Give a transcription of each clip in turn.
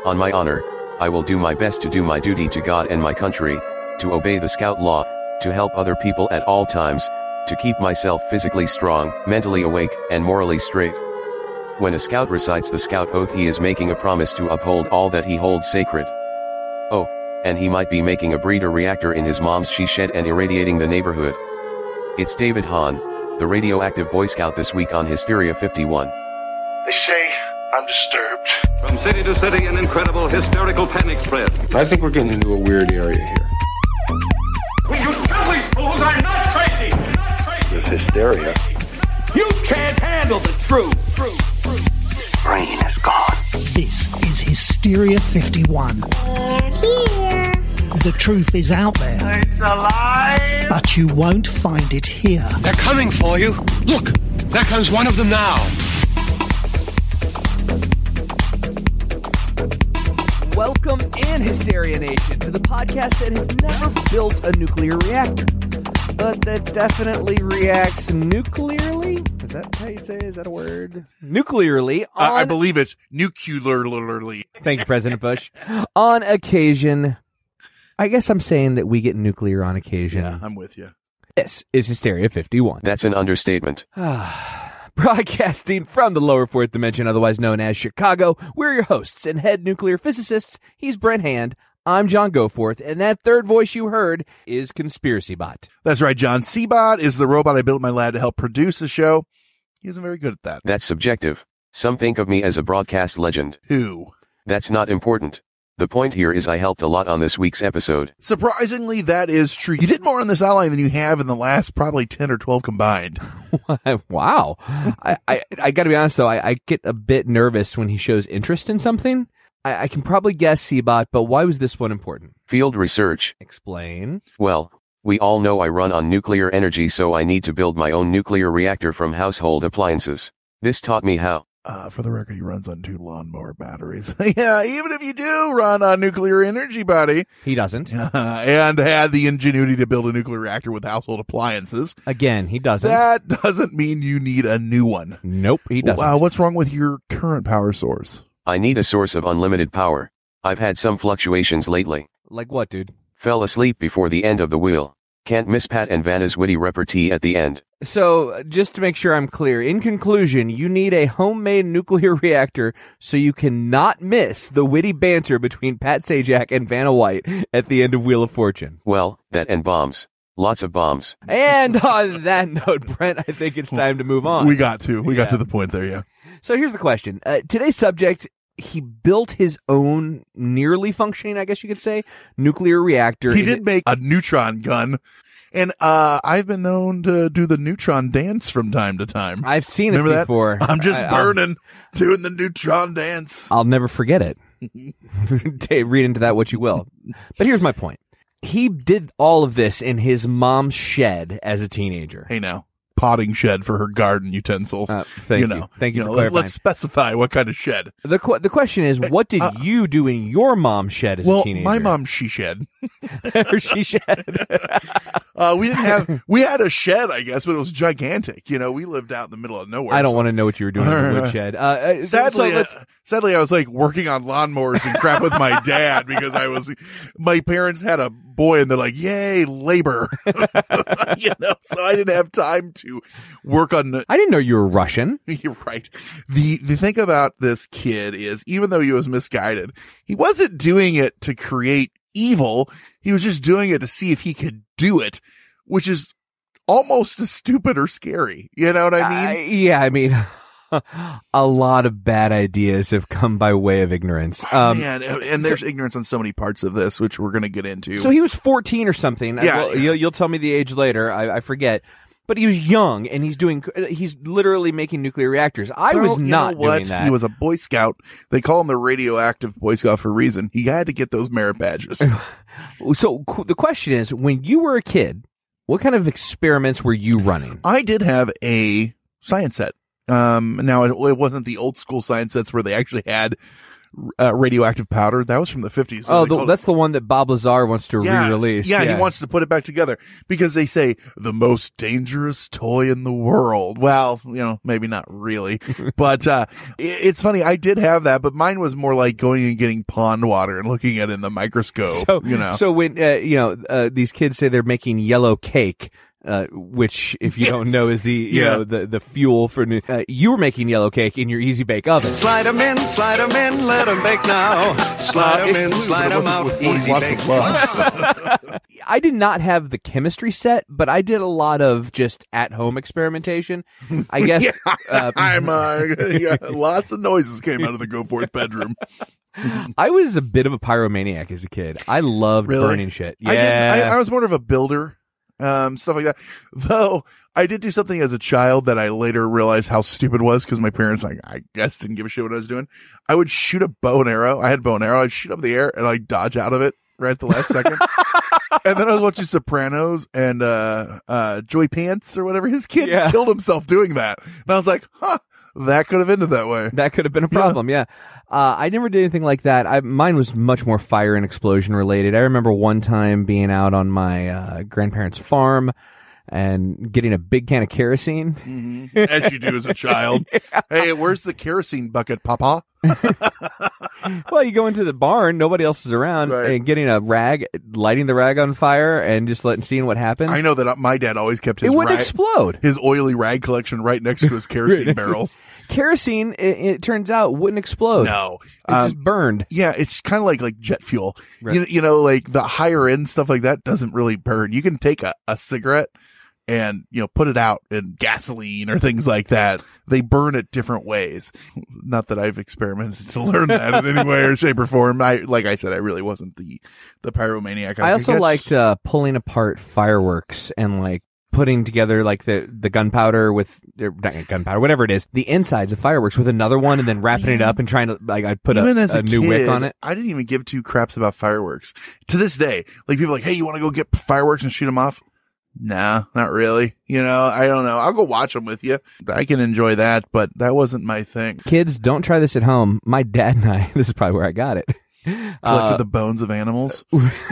On my honor, I will do my best to do my duty to God and my country, to obey the Scout law, to help other people at all times, to keep myself physically strong, mentally awake, and morally straight. When a Scout recites the Scout oath, he is making a promise to uphold all that he holds sacred. Oh, and he might be making a breeder reactor in his mom's she shed and irradiating the neighborhood. It's David Hahn, the radioactive Boy Scout, this week on Hysteria 51. They say I'm disturbed. From city to city, an incredible hysterical panic spread. I think we're getting into a weird area here. Well, you tell these fools I'm not crazy! This hysteria. You can't handle the truth! Brain is gone. This is Hysteria 51. They're here. The truth is out there. It's alive! But you won't find it here. They're coming for you. Look, there comes one of them now. Welcome in, Hysteria Nation, to the podcast that has never built a nuclear reactor, but that definitely reacts nuclearly? Is that how you say it? Is that a word? Nuclearly. I believe it's nuclearly. Thank you, President Bush. On occasion. I guess I'm saying that we get nuclear on occasion. Yeah, I'm with you. This is Hysteria 51. That's an understatement. Broadcasting from the lower fourth dimension, otherwise known as Chicago, we're your hosts and head nuclear physicists. He's Brent Hand. I'm John Goforth, and that third voice you heard is Conspiracy Bot. That's right, John. C-Bot is the robot I built in my lab to help produce the show. He isn't very good at that. That's subjective. Some think of me as a broadcast legend. Who? That's not important. The point here is I helped a lot on this week's episode. Surprisingly, that is true. You did more on this outline than you have in the last probably 10 or 12 combined. Wow. I got to be honest, though, I get a bit nervous when he shows interest in something. I can probably guess C-Bot, but why was this one important? Field research. Explain. Well, we all know I run on nuclear energy, so I need to build my own nuclear reactor from household appliances. This taught me how. For the record, he runs on 2 lawnmower batteries. Yeah, even if you do run on nuclear energy, buddy. He doesn't. And had the ingenuity to build a nuclear reactor with household appliances. Again, he doesn't. That doesn't mean you need a new one. Nope, he doesn't. What's wrong with your current power source? I need a source of unlimited power. I've had some fluctuations lately. Like what, dude? Fell asleep before the end of the wheel. Can't miss Pat and Vanna's witty repartee at the end. So, just to make sure I'm clear, in conclusion, you need a homemade nuclear reactor so you cannot miss the witty banter between Pat Sajak and Vanna White at the end of Wheel of Fortune. Well, that and bombs. Lots of bombs. And on that note, Brent, I think it's time to move on. We got to the point there, yeah. So here's the question. Today's subject, he built his own nearly functioning, I guess you could say, nuclear reactor. He did make a neutron gun. And I've been known to do the neutron dance from time to time. I've seen Remember it before. That? I'm just burning, doing the neutron dance. I'll never forget it. Read into that what you will. But here's my point. He did all of this in his mom's shed as a teenager. Hey now. Potting shed for her garden utensils. Thank you. Thank you for clarifying. Let's specify what kind of shed. The question is, what did you do in your mom's shed as a teenager? My mom's she shed. Her she shed. We had a shed, I guess, but it was gigantic. We lived out in the middle of nowhere. I don't want to know what you were doing in the woodshed. Sadly, I was like working on lawnmowers and crap with my dad because my parents had a boy and they're like, yay, labor. So I didn't have time to work on I didn't know you were Russian. You're right. The thing about this kid is, even though he was misguided, he wasn't doing it to create evil. He was just doing it to see if he could do it, which is almost as stupid or scary. You know what I mean? Yeah, I mean, a lot of bad ideas have come by way of ignorance. Man, and there's ignorance on so many parts of this, which we're going to get into. So he was 14 or something. Yeah. You'll tell me the age later. I forget. But he was young, and he's literally making nuclear reactors. I was not doing that. He was a Boy Scout. They call him the radioactive Boy Scout for a reason. He had to get those merit badges. So the question is, when you were a kid, what kind of experiments were you running? I did have a science set. Now it wasn't the old school science sets where they actually had radioactive powder. That was from the 50s. Oh, that's the one that Bob Lazar wants to re-release. Yeah, he wants to put it back together because they say the most dangerous toy in the world. Well, maybe not really, but it's funny. I did have that, but mine was more like going and getting pond water and looking at it in the microscope. So when these kids say they're making yellow cake. Which, if you don't know, is the fuel for you were making yellow cake in your Easy Bake Oven. Slide 'em in, let 'em bake now. Slide 'em in, slide 'em out. Easy Bake. I did not have the chemistry set, but I did a lot of just at-home experimentation. I guess lots of noises came out of the Go Forth bedroom. I was a bit of a pyromaniac as a kid. I loved burning shit. Yeah, I was more of a builder. Stuff like that. Though I did do something as a child that I later realized how stupid was because my parents, I guess, didn't give a shit what I was doing. I would shoot a bow and arrow. I had a bow and arrow. I'd shoot up the air and I'd dodge out of it right at the last second. And then I was watching Sopranos and Joey Pants or whatever. His kid killed himself doing that. And I was like, that could have ended that way. That could have been a problem, yeah. I never did anything like that. Mine was much more fire and explosion related. I remember one time being out on my grandparents' farm and getting a big can of kerosene. Mm-hmm. As you do as a child. Yeah. Hey, where's the kerosene bucket, Papa? Well, you go into the barn, nobody else is around, and getting a rag, lighting the rag on fire, and just seeing what happens. I know that my dad always kept his it would explode. His oily rag collection right next to his kerosene barrels. Kerosene, it turns out, wouldn't explode. No. It just burned. Yeah, it's kind of like jet fuel. Right. Like the higher end stuff like that doesn't really burn. You can take a cigarette and, put it out in gasoline or things like that. They burn it different ways. Not that I've experimented to learn that in any way or shape or form. Like I said, I really wasn't the pyromaniac. I also liked pulling apart fireworks and putting together the gunpowder with not gunpowder, whatever it is, the insides of fireworks with another one and then wrapping it up and trying to I'd put a new wick on it. I didn't even give two craps about fireworks. To this day, people are like, hey, you want to go get fireworks and shoot them off? Nah, not really. I don't know. I'll go watch them with you. I can enjoy that, but that wasn't my thing. Kids, don't try this at home. My dad and I, this is probably where I got it. Collected the bones of animals.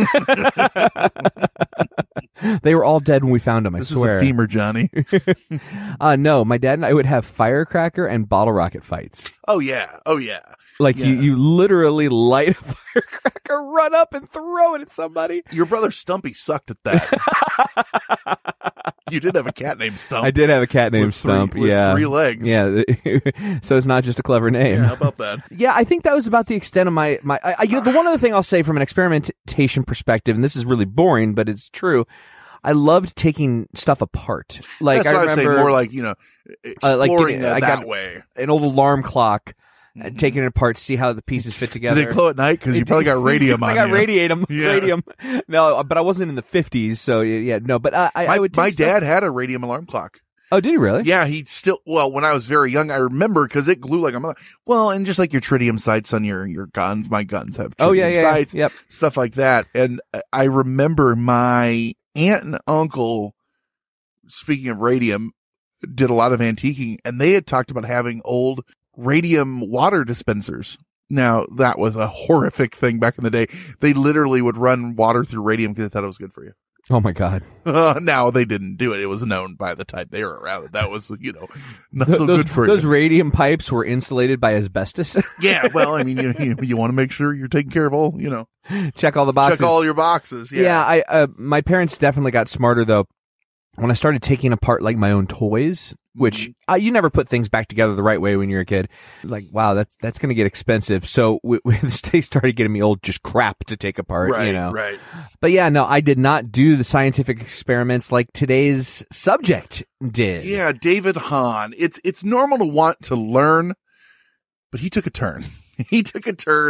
They were all dead when we found them, I This swear. is a femur, Johnny. No, my dad and I would have firecracker and bottle rocket fights. Oh, yeah. You literally light a firecracker, run up and throw it at somebody. Your brother Stumpy sucked at that. You did have a cat named Stump. I did have a cat named Stump. With 3 legs. Yeah. So it's not just a clever name. Yeah, how about that? Yeah, I think that was about the extent of my the one other thing I'll say from an experimentation perspective, and this is really boring, but it's true. I loved taking stuff apart. That's what I was saying, more exploring that way. An old alarm clock. Taking it apart to see how the pieces fit together. Did it glow at night? Because you probably got radium on you. I got radium. No, but I wasn't in the 50s, so yeah, no. But I would take my dad had a radium alarm clock. Oh, did he really? Yeah, when I was very young, I remember because it glue like a mother. Well, and just like your tritium sights on your guns, my guns have tritium sights, yep. Stuff like that. And I remember my aunt and uncle, speaking of radium, did a lot of antiquing, and they had talked about having old radium water dispensers. Now, that was a horrific thing back in the day. They literally would run water through radium because they thought it was good for you. Oh my God. Now they didn't do it. It was known by the time they were around. That was, not so good for you. Those radium pipes were insulated by asbestos. Yeah. Well, I mean, you want to make sure you're taking care of all, check all the boxes. Check all your boxes. Yeah. Yeah. My parents definitely got smarter though. When I started taking apart my own toys, which you never put things back together the right way when you're a kid. Wow, that's going to get expensive. So they started getting me old just crap to take apart, Right. But yeah, no, I did not do the scientific experiments like today's subject did. Yeah, David Hahn. It's normal to want to learn, but he took a turn. He took a turn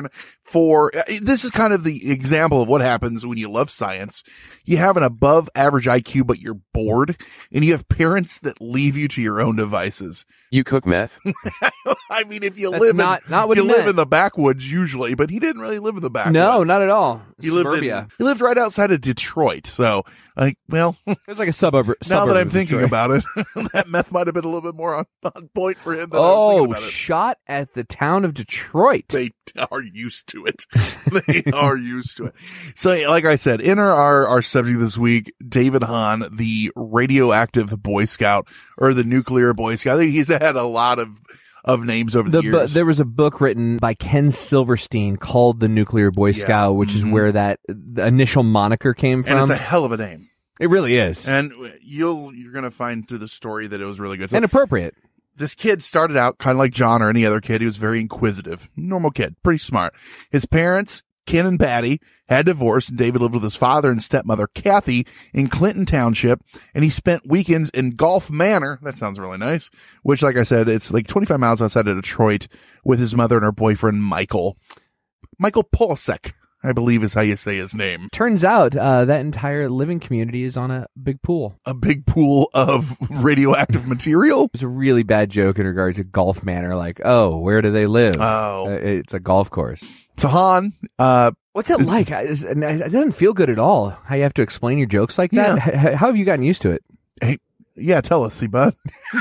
this is kind of the example of what happens when you love science. You have an above average IQ, but you're bored, and you have parents that leave you to your own devices. You cook meth? I mean, if you That's live not what you he live meant. in the backwoods usually, but he didn't really live in the backwoods. No, not at all. He Suburbia. lived right outside of Detroit. So, well, It was like a suburb. now that I'm of thinking Detroit. about it, that meth might have been a little bit more on point for him than I was thinking about it. Shot at the town of Detroit. They are used to it. They are used to it. So, like I said, enter our subject this week, David Hahn, the radioactive Boy Scout or the nuclear Boy Scout. I think he's had a lot of names over the years. There was a book written by Ken Silverstein called The Nuclear Boy Scout, which is where the initial moniker came from. And it's a hell of a name. It really is. And you're going to find through the story that it was really good. So, And appropriate. this kid started out kind of like John or any other kid. He was very inquisitive, normal kid, pretty smart. His parents, Ken and Patty, had divorced, and David lived with his father and stepmother, Kathy, in Clinton Township, and he spent weekends in Gulf Manor. That sounds really nice, which, like I said, it's like 25 miles outside of Detroit, with his mother and her boyfriend, Michael Polsek, I believe is how you say his name. Turns out that entire living community is on a big pool. A big pool of radioactive material? It was a really bad joke in regard to Golf Manor. Like, oh, where do they live? Oh. It's a golf course. So Han, what's it like? It doesn't feel good at all. How you have to explain your jokes like that? Yeah. How have you gotten used to it? hey, yeah, tell us, see, bud.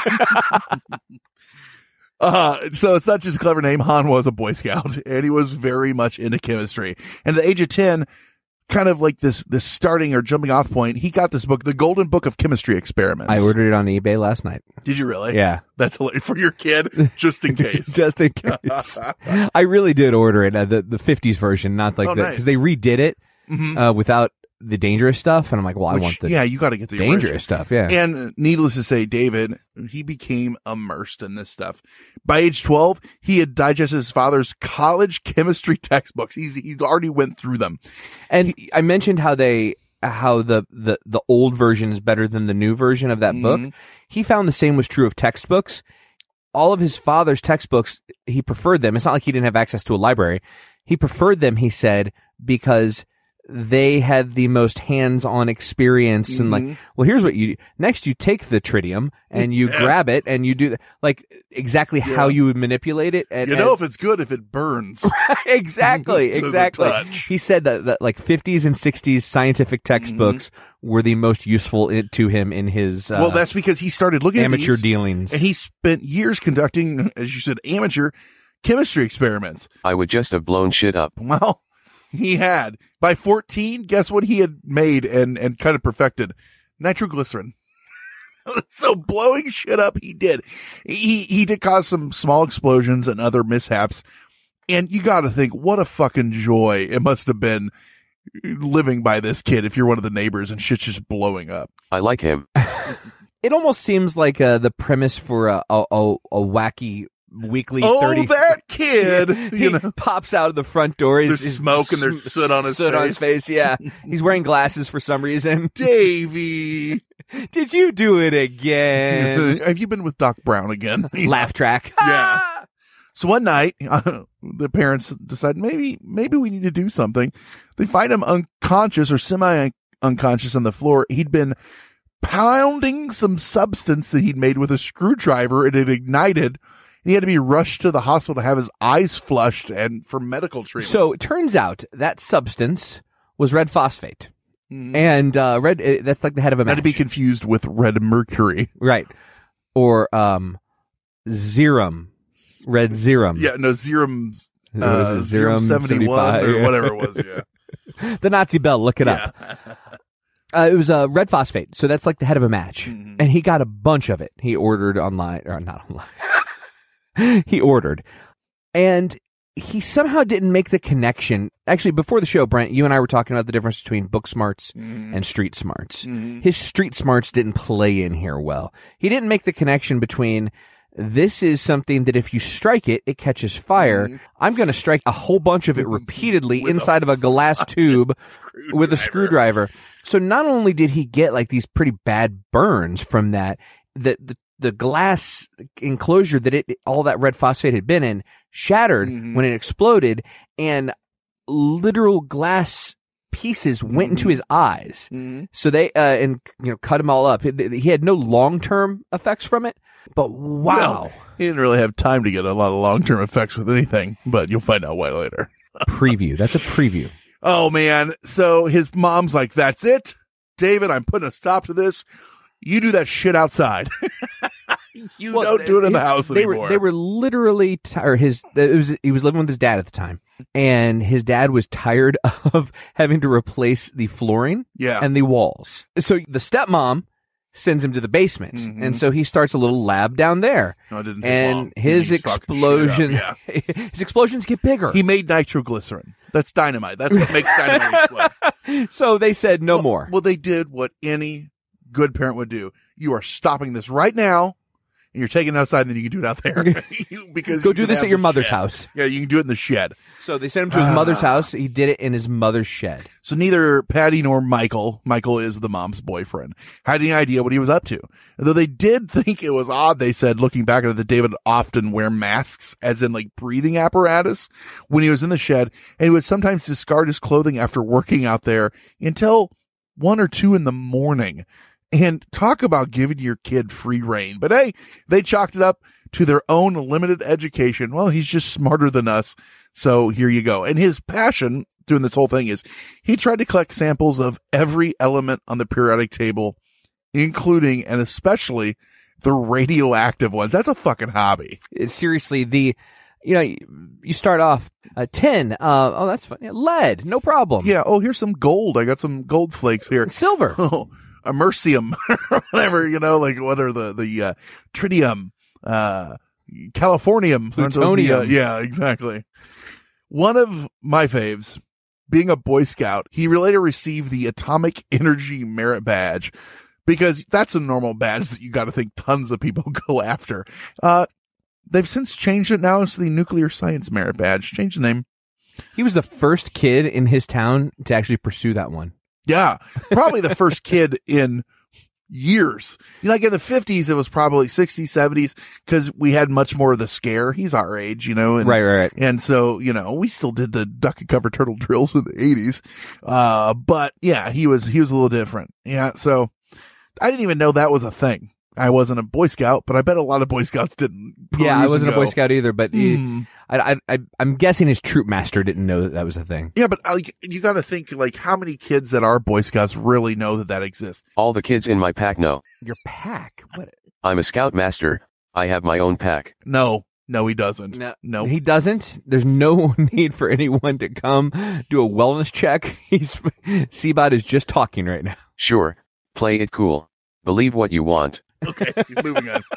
So it's not just a clever name. Han was a Boy Scout, and he was very much into chemistry. And at the age of 10, kind of like this starting or jumping off point, he got this book, The Golden Book of Chemistry Experiments. I ordered it on eBay last night. Did you really? Yeah. That's hilarious. For your kid, just in case. Just in case. I really did order it, the 50s version, not like nice. because they redid it without the dangerous stuff, and I'm like, well, I want the you got to get the dangerous stuff. Yeah. And needless to say, David, he became immersed in this stuff. By age 12, he had digested his father's college chemistry textbooks. He's already went through them. And I mentioned how the old version is better than the new version of that book. He found the same was true of textbooks. All of his father's textbooks, he preferred them. It's not like he didn't have access to a library. He preferred them, he said, because they had the most hands-on experience and like, well, here's what you do. Next, you take the tritium and you grab it and you do like exactly how you would manipulate it. And if it's good, if it burns. Exactly. He said that like 50s and 60s scientific textbooks were the most useful to him in his well, that's because he started looking at amateur these, dealings. And he spent years conducting, as you said, amateur chemistry experiments. I would just have blown shit up. Well, he had. By 14, guess what he had made and kind of perfected? Nitroglycerin. So blowing shit up, he did. He did cause some small explosions and other mishaps. And you got to think, what a fucking joy it must have been living by this kid if you're one of the neighbors and shit's just blowing up. I like him. It almost seems like the premise for a wacky weekly 30. Oh, that kid! He pops out of the front door. There's smoke and there's soot on his face. Yeah, he's wearing glasses for some reason. Davey, did you do it again? Have you been with Doc Brown again? Laugh track. Yeah. So one night, the parents decide maybe we need to do something. They find him unconscious or semi-unconscious on the floor. He'd been pounding some substance that he'd made with a screwdriver, and it ignited. He had to be rushed to the hospital to have his eyes flushed and for medical treatment. So it turns out that substance was red phosphate. And that's like the head of a match. Not to be confused with red mercury. Right. Or Zerum. Red Zerum. Yeah, no, Zerum. Zerum 71 or whatever it was, yeah. The Nazi bell, look it up. It was red phosphate, so that's like the head of a match. And he got a bunch of it. He ordered online, or not online. He ordered. And he somehow didn't make the connection. Actually, before the show, Brent, you and I were talking about the difference between book smarts and street smarts. His street smarts didn't play in here well. He didn't make the connection between this is something that if you strike it, it catches fire. I'm going to strike a whole bunch of it repeatedly inside of a glass tube with a screwdriver. So not only did he get like these pretty bad burns from that, the glass enclosure that all that red phosphate had been in shattered when it exploded. And literal glass pieces went into his eyes. So they cut him all up. He had no long-term effects from it, but wow. Well, he didn't really have time to get a lot of long-term effects with anything, but you'll find out why later. Preview. That's a preview. Oh, man. So his mom's like, that's it. David, I'm putting a stop to this. You do that shit outside. Don't do it in the house anymore. They were literally he was living with his dad at the time, and his dad was tired of having to replace the flooring and the walls. So the stepmom sends him to the basement, and so he starts a little lab down there. No, it didn't take and long. his explosion, his explosions get bigger. He made nitroglycerin. That's dynamite. That's what makes dynamite explode. So they said no more. Well, they did what any good parent would do. You are stopping this right now. And you're taking it outside, and then you can do it out there. Because go do this at your mother's house. Yeah, you can do it in the shed. So they sent him to his mother's house. He did it in his mother's shed. So neither Patty nor Michael is the mom's boyfriend, had any idea what he was up to. And though they did think it was odd, they said, looking back at it, that David would often wear masks, as in like breathing apparatus, when he was in the shed. And he would sometimes discard his clothing after working out there until 1 or 2 in the morning. And talk about giving your kid free reign. But hey, they chalked it up to their own limited education. Well, he's just smarter than us. So here you go. And his passion doing this whole thing is he tried to collect samples of every element on the periodic table, including and especially the radioactive ones. That's a fucking hobby. Seriously, you start off tin. Oh, that's fun. Lead, no problem. Yeah. Oh, here's some gold. I got some gold flakes here. Silver. Oh, Americium, or whatever, like what are the tritium, californium, plutonium. Yeah, exactly. One of my faves, being a Boy Scout, he later received the Atomic Energy Merit Badge, because that's a normal badge that you got to think tons of people go after. They've since changed it now. It's the Nuclear Science Merit Badge. Changed the name. He was the first kid in his town to actually pursue that one. Yeah, probably the first kid in years. Like in the 50s, it was probably 60s, 70s, because we had much more of the scare. He's our age, and, right. And so, we still did the duck and cover turtle drills in the 80s. But yeah, he was a little different. Yeah. So I didn't even know that was a thing. I wasn't a Boy Scout, but I bet a lot of Boy Scouts didn't. Yeah, I wasn't a Boy Scout either, but I'm guessing his troop master didn't know that was a thing. Yeah, but you got to think, how many kids that are Boy Scouts really know that exists? All the kids in my pack know. Your pack? What? I'm a Scout Master. I have my own pack. No, he doesn't. No, he doesn't. There's no need for anyone to come do a wellness check. Seabot is just talking right now. Sure. Play it cool. Believe what you want. Okay, moving on.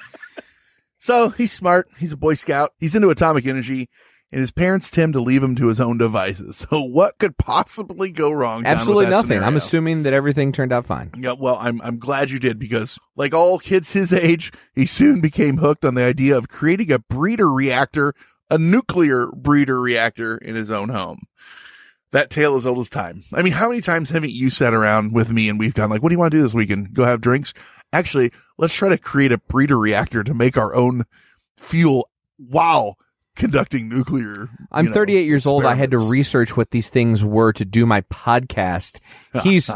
So he's smart. He's a Boy Scout. He's into atomic energy, and his parents tell him to leave him to his own devices. So what could possibly go wrong? Absolutely nothing. Scenario? I'm assuming that everything turned out fine. Yeah, well, I'm glad you did, because like all kids his age, he soon became hooked on the idea of creating a breeder reactor, a nuclear breeder reactor in his own home. That tale is old as time. I mean, how many times haven't you sat around with me and we've gone like, what do you want to do this weekend? Go have drinks? Actually, let's try to create a breeder reactor to make our own fuel while conducting nuclear. I'm 38 years old. I had to research what these things were to do my podcast. He's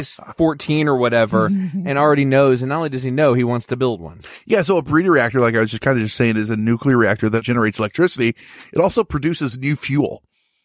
14 or whatever and already knows. And not only does he know, he wants to build one. Yeah. So a breeder reactor, like I was just saying, is a nuclear reactor that generates electricity. It also produces new fuel.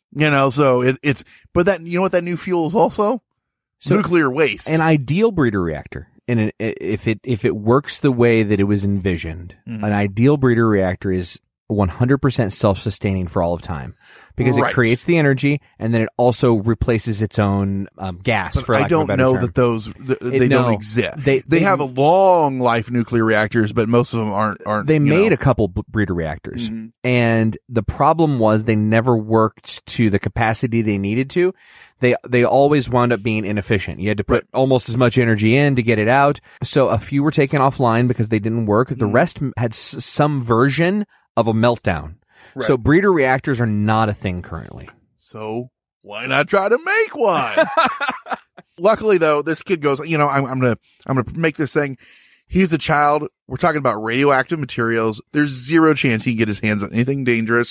So but that, what that new fuel is also? Nuclear waste. An ideal breeder reactor. And if it works the way that it was envisioned, an ideal breeder reactor is 100% self-sustaining for all of time, because it creates the energy and then it also replaces its own gas. But for lack of a better term. I don't know that they don't exist. They have a long life nuclear reactors, but most of them aren't. They made a couple breeder reactors, and the problem was they never worked to the capacity they needed to. They always wound up being inefficient. You had to put almost as much energy in to get it out. So a few were taken offline because they didn't work. The rest had some version of a meltdown. Right. So breeder reactors are not a thing currently. So why not try to make one? Luckily though, this kid goes, I'm going to make this thing. He's a child. We're talking about radioactive materials. There's zero chance he can get his hands on anything dangerous.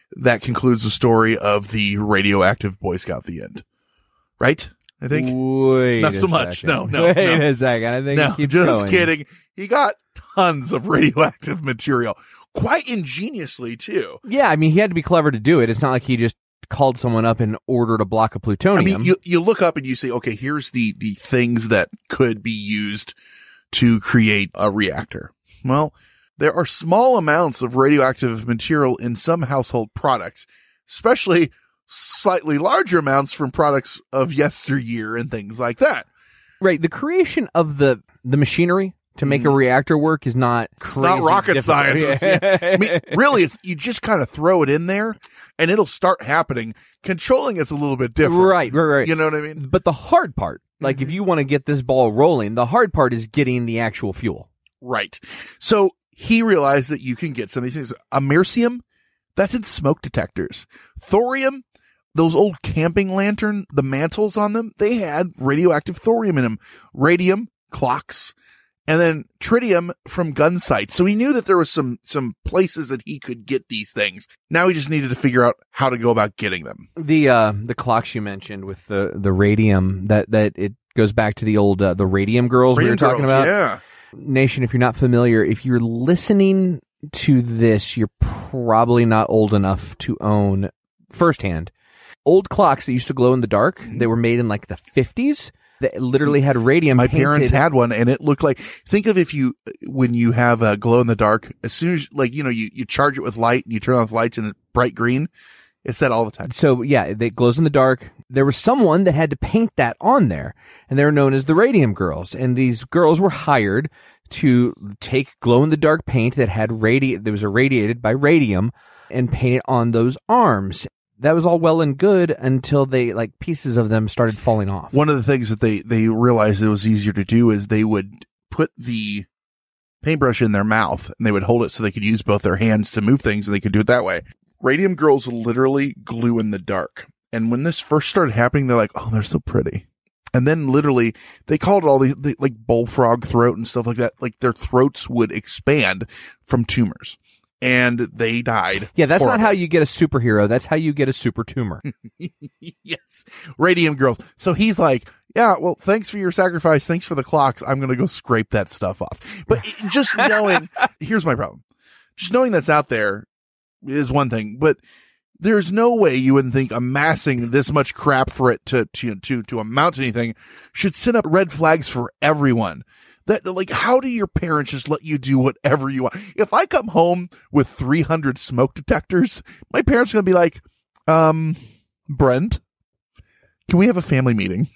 that concludes the story of the radioactive Boy Scout. The end. Right? I think. Wait, not so much. Second. No. Wait a second. I think it keeps just going. kidding. He got tons of radioactive material, quite ingeniously too. Yeah, I mean, he had to be clever to do it. It's not like he just called someone up and ordered a block of plutonium. I mean, you look up and you say, okay, here's the things that could be used to create a reactor. Well, there are small amounts of radioactive material in some household products, especially slightly larger amounts from products of yesteryear and things like that. Right. The creation of the machinery to make a reactor work is not crazy. It's not rocket difficult. science. Yeah. I mean, really, you just kind of throw it in there and it'll start happening. Controlling it's a little bit different. Right. You know what I mean? But the hard part, like if you want to get this ball rolling, the hard part is getting the actual fuel. Right. So he realized that you can get some of these things. Americium, that's in smoke detectors. Thorium, those old camping lantern, the mantles on them, they had radioactive thorium in them. Radium, clocks, and then tritium from gun sights. So he knew that there was some places that he could get these things. Now he just needed to figure out how to go about getting them. The clocks you mentioned with the radium, that it goes back to the old the radium girls we were talking about. Yeah. Nation, if you're not familiar, if you're listening to this, you're probably not old enough to own firsthand old clocks that used to glow in the dark. They were made in like the 50s. That literally had radium. My painted. parents had one, and it looked like. Think of when you have a glow in the dark. As soon as you charge it with light and you turn off lights and it's bright green. It's that all the time. So yeah, it glows in the dark. There was someone that had to paint that on there, and they were known as the Radium Girls. And these girls were hired to take glow in the dark paint that had that was irradiated by radium and paint it on those arms. That was all well and good until pieces of them started falling off. One of the things that they realized it was easier to do is they would put the paintbrush in their mouth and they would hold it so they could use both their hands to move things, and they could do it that way. Radium Girls literally glue in the dark. And when this first started happening, they're like, oh, they're so pretty. And then literally they called it all the like bullfrog throat and stuff like that. Like their throats would expand from tumors. And they died. Yeah, that's not how you get a superhero. That's how you get a super tumor. Yes. Radium Girls. So he's like, yeah, well, thanks for your sacrifice. Thanks for the clocks. I'm going to go scrape that stuff off. But just knowing, here's my problem. Just knowing that's out there is one thing, but there's no way you wouldn't think amassing this much crap for it to amount to anything should set up red flags for everyone. That, like, how do your parents just let you do whatever you want? If I come home with 300 smoke detectors, my parents are going to be like, Brent, can we have a family meeting?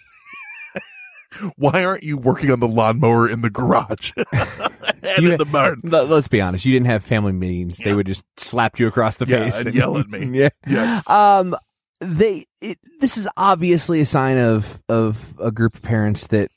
Why aren't you working on the lawnmower in the garage and in the barn? Let's be honest. You didn't have family meetings. Yeah. They would just slap you across the face and yell at me. Yeah. Yes. This is obviously a sign of a group of parents that,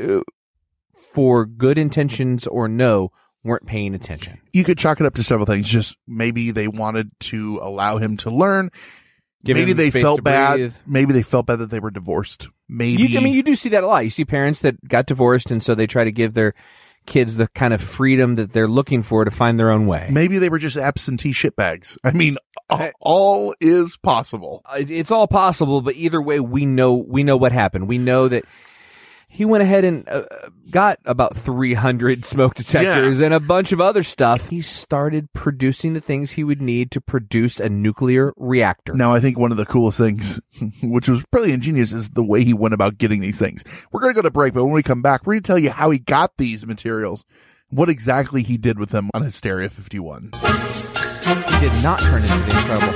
for good intentions or no, weren't paying attention. You could chalk it up to several things. Just maybe they wanted to allow him to learn. Maybe they felt bad. Maybe they felt bad that they were divorced. Maybe. You do see that a lot. You see parents that got divorced, and so they try to give their kids the kind of freedom that they're looking for to find their own way. Maybe they were just absentee shitbags. I mean, all is possible. It's all possible, but either way, we know what happened. We know that he went ahead and got about 300 smoke detectors and a bunch of other stuff. He started producing the things he would need to produce a nuclear reactor. Now, I think one of the coolest things, which was pretty ingenious, is the way he went about getting these things. We're going to go to break, but when we come back, we're going to tell you how he got these materials, what exactly he did with them on Hysteria 51. He did not turn into the Incredible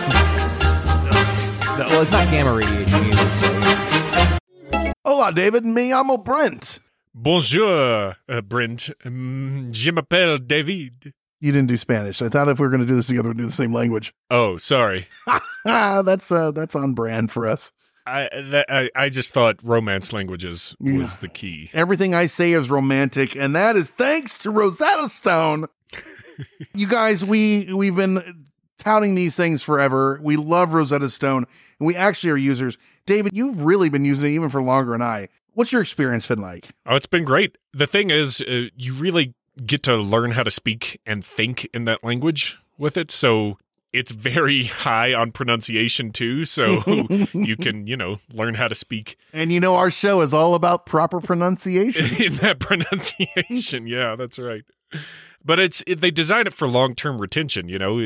Hulk. No. Well, it's not gamma radiation either, so... Hola, David. Me llamo Brent. Bonjour, Brent. Je m'appelle David. You didn't do Spanish. I thought if we were going to do this together, we'd do the same language. Oh, sorry. That's on brand for us. I just thought romance languages was the key. Everything I say is romantic, and that is thanks to Rosetta Stone. You guys, we've been touting these things forever. We love Rosetta Stone, and we actually are users. David, you've really been using it even for longer than I. What's your experience been like? Oh, it's been great. The thing is, you really get to learn how to speak and think in that language with it. So it's very high on pronunciation too, so you can, learn how to speak. And our show is all about proper pronunciation. In that pronunciation, yeah, that's right. But they design it for long-term retention,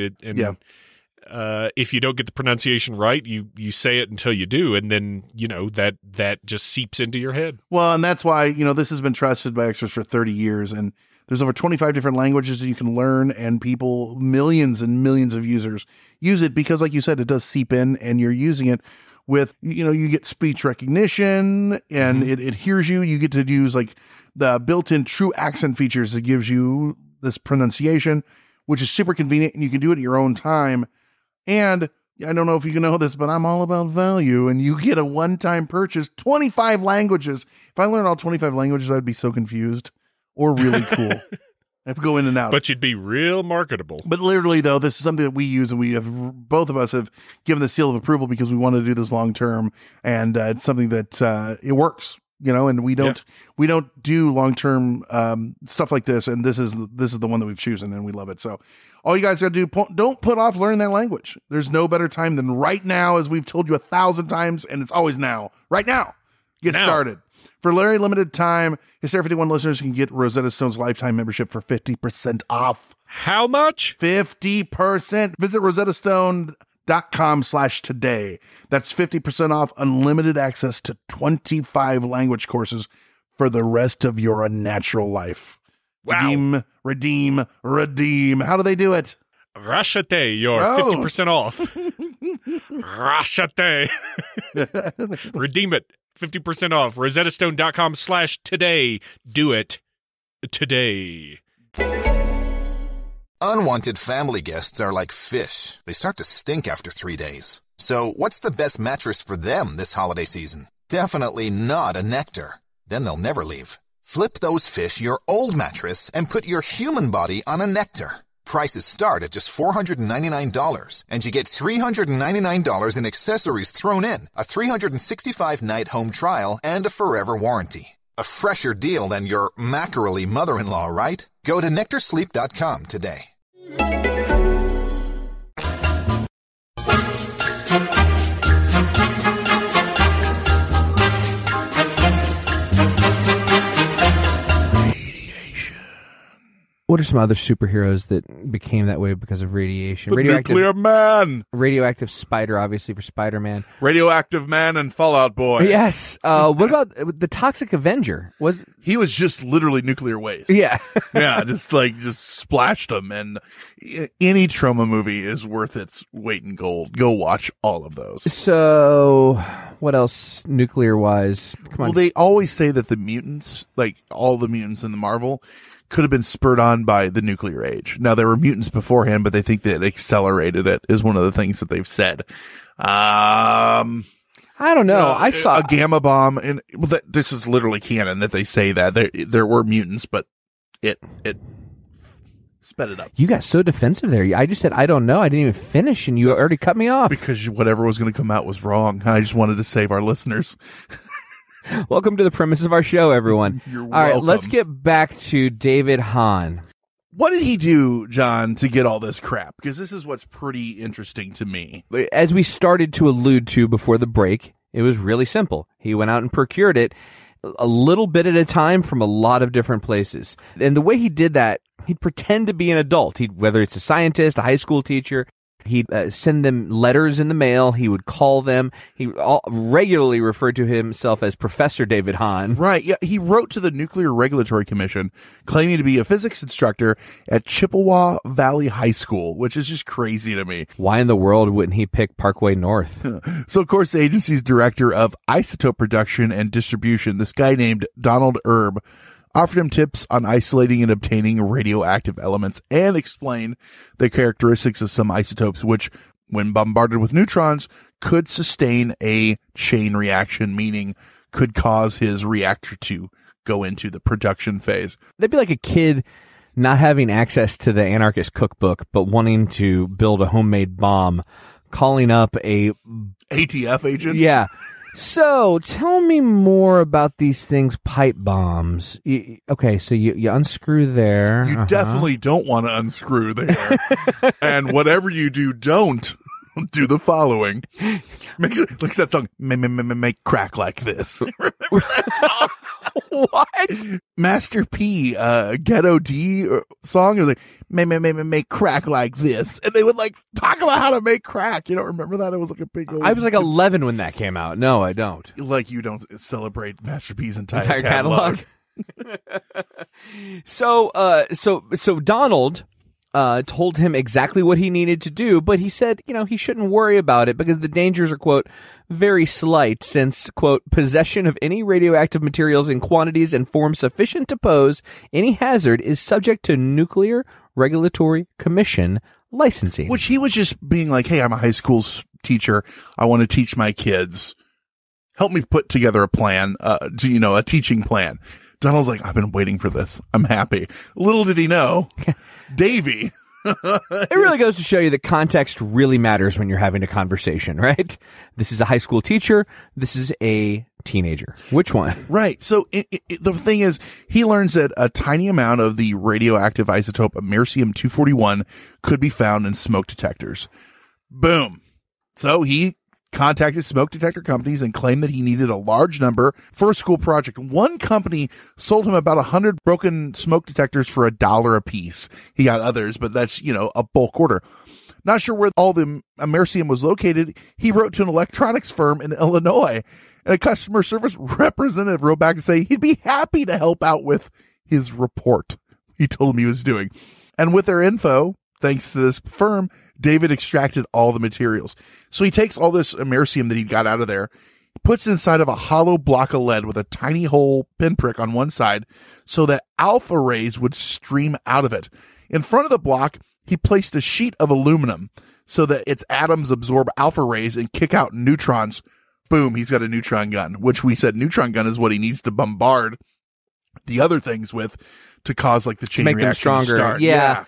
if you don't get the pronunciation right, you say it until you do, and then, that just seeps into your head. Well, and that's why, this has been trusted by experts for 30 years, and there's over 25 different languages that you can learn, and millions and millions of users use it because, like you said, it does seep in, and you're using it with, you get speech recognition, and it hears you. You get to use like the built-in true accent features that gives you this pronunciation, which is super convenient, and you can do it at your own time. And I don't know if you know this, but I'm all about value, and you get a one-time purchase, 25 languages. If I learned all 25 languages, I'd be so confused. Or really cool. I have to go in and out. But you'd be real marketable. But literally, though, this is something that we use, and both of us have given the seal of approval because we want to do this long term, and it's something that it works, and we don't do long term stuff like this, and this is the one that we've chosen, and we love it. So all you guys got to do, don't put off learning that language. There's no better time than right now, as we've told you 1,000 times, and it's always now. Right now, get started. For a very limited time, Hysteria 51 listeners can get Rosetta Stone's lifetime membership for 50% off. How much? 50%. Visit rosettastone.com/today. That's 50% off unlimited access to 25 language courses for the rest of your unnatural life. Wow. Redeem. How do they do it? Rashate, you're 50% off. Rashate. Redeem it. 50% off. rosettastone.com/today. Do it today. Unwanted family guests are like fish. They start to stink after 3 days. So what's the best mattress for them this holiday season? Definitely not a Nectar. Then they'll never leave. Flip those fish your old mattress and put your human body on a Nectar. Prices start at just $499, and you get $399 in accessories thrown in, a 365-night home trial, and a forever warranty. A fresher deal than your mackerel-y mother-in-law, right? Go to NectarSleep.com today. What are some other superheroes that became that way because of radiation? Nuclear Man. Radioactive Spider, obviously, for Spider-Man. Radioactive Man and Fallout Boy. Yes. What about the Toxic Avenger? He was just literally nuclear waste. Yeah. Yeah, just splashed him. And any trauma movie is worth its weight in gold. Go watch all of those. So, what else nuclear-wise? Come on. Well, they always say that the mutants, like all the mutants in the Marvel, could have been spurred on by the nuclear age. Now, there were mutants beforehand, but they think that it accelerated it, is one of the things that they've said. I don't know. I saw a gamma bomb, and this is literally canon that they say that there were mutants, but it sped it up. You got so defensive there. I just said, I don't know. I didn't even finish, and you already cut me off. Because whatever was going to come out was wrong. I just wanted to save our listeners. Welcome to the premise of our show, everyone. You're welcome. All right, let's get back to David Hahn. What did he do, John, to get all this crap? Because this is what's pretty interesting to me. As we started to allude to before the break, it was really simple. He went out and procured it a little bit at a time from a lot of different places. And the way he did that, he'd pretend to be an adult. Whether it's a scientist, a high school teacher, he'd send them letters in the mail. He would call them. He regularly referred to himself as Professor David Hahn. Right. Yeah. He wrote to the Nuclear Regulatory Commission claiming to be a physics instructor at Chippewa Valley High School, which is just crazy to me. Why in the world wouldn't he pick Parkway North? So, of course, the agency's director of isotope production and distribution, this guy named Donald Erb, offered him tips on isolating and obtaining radioactive elements and explained the characteristics of some isotopes, which, when bombarded with neutrons, could sustain a chain reaction, meaning could cause his reactor to go into the production phase. That'd be like a kid not having access to the anarchist cookbook, but wanting to build a homemade bomb, calling up a ATF agent? Yeah. So, tell me more about these things, pipe bombs. Okay, so you unscrew there. You definitely don't want to unscrew there. And whatever you do, don't do the following. Makes that song, make crack like this. Remember that song? What? Master P, Ghetto D song is like, make crack like this. And they would like talk about how to make crack. You don't remember that? It was like a big old... I was like 11 when that came out. No, I don't. Like you don't celebrate Master P's entire catalog. So Donald told him exactly what he needed to do, but he said, he shouldn't worry about it because the dangers are, quote, very slight since, quote, possession of any radioactive materials in quantities and forms sufficient to pose any hazard is subject to Nuclear Regulatory Commission licensing. Which he was just being like, hey, I'm a high school teacher. I want to teach my kids. Help me put together a plan, a teaching plan. Donald's like, I've been waiting for this. I'm happy. Little did he know, Davey. It really goes to show you that context really matters when you're having a conversation, right? This is a high school teacher. This is a teenager. Which one? Right. So the thing is, he learns that a tiny amount of the radioactive isotope americium-241 could be found in smoke detectors. Boom. So he contacted smoke detector companies and claimed that he needed a large number for a school project. One company sold him about 100 broken smoke detectors for $1 a piece. He got others, but that's, a bulk order. Not sure where all the americium was located. He wrote to an electronics firm in Illinois, and a customer service representative wrote back to say he'd be happy to help out with his report he told him he was doing. And with their info, thanks to this firm, David extracted all the materials. So he takes all this americium that he got out of there, puts it inside of a hollow block of lead with a tiny hole pinprick on one side so that alpha rays would stream out of it. In front of the block, he placed a sheet of aluminum so that its atoms absorb alpha rays and kick out neutrons. Boom, he's got a neutron gun, which we said neutron gun is what he needs to bombard the other things with to cause like the chain reaction to make them stronger. Start. Yeah.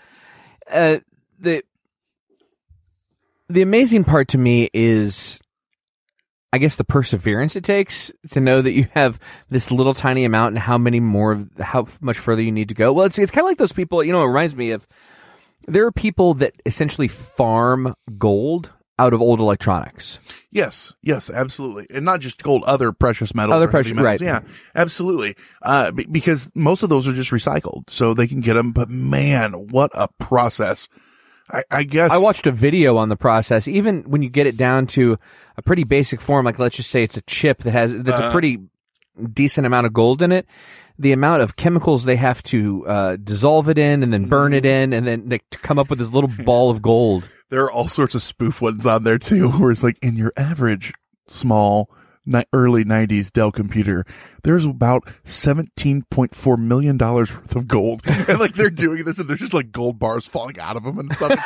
The amazing part to me is, I guess, the perseverance it takes to know that you have this little tiny amount and how much further you need to go. Well, it's kind of like those people, it reminds me of, there are people that essentially farm gold out of old electronics. Yes, absolutely. And not just gold, other precious metals. Right. Yeah, absolutely. Because most of those are just recycled, so they can get them. But man, what a process. I guess I watched a video on the process. Even when you get it down to a pretty basic form, like let's just say it's a chip that's a pretty decent amount of gold in it, the amount of chemicals they have to dissolve it in and then burn it in and then to come up with this little ball of gold. There are all sorts of spoof ones on there too, where it's like in your average small early 90s Dell computer, there's about $17.4 million worth of gold. And like they're doing this and there's just like gold bars falling out of them and stuff.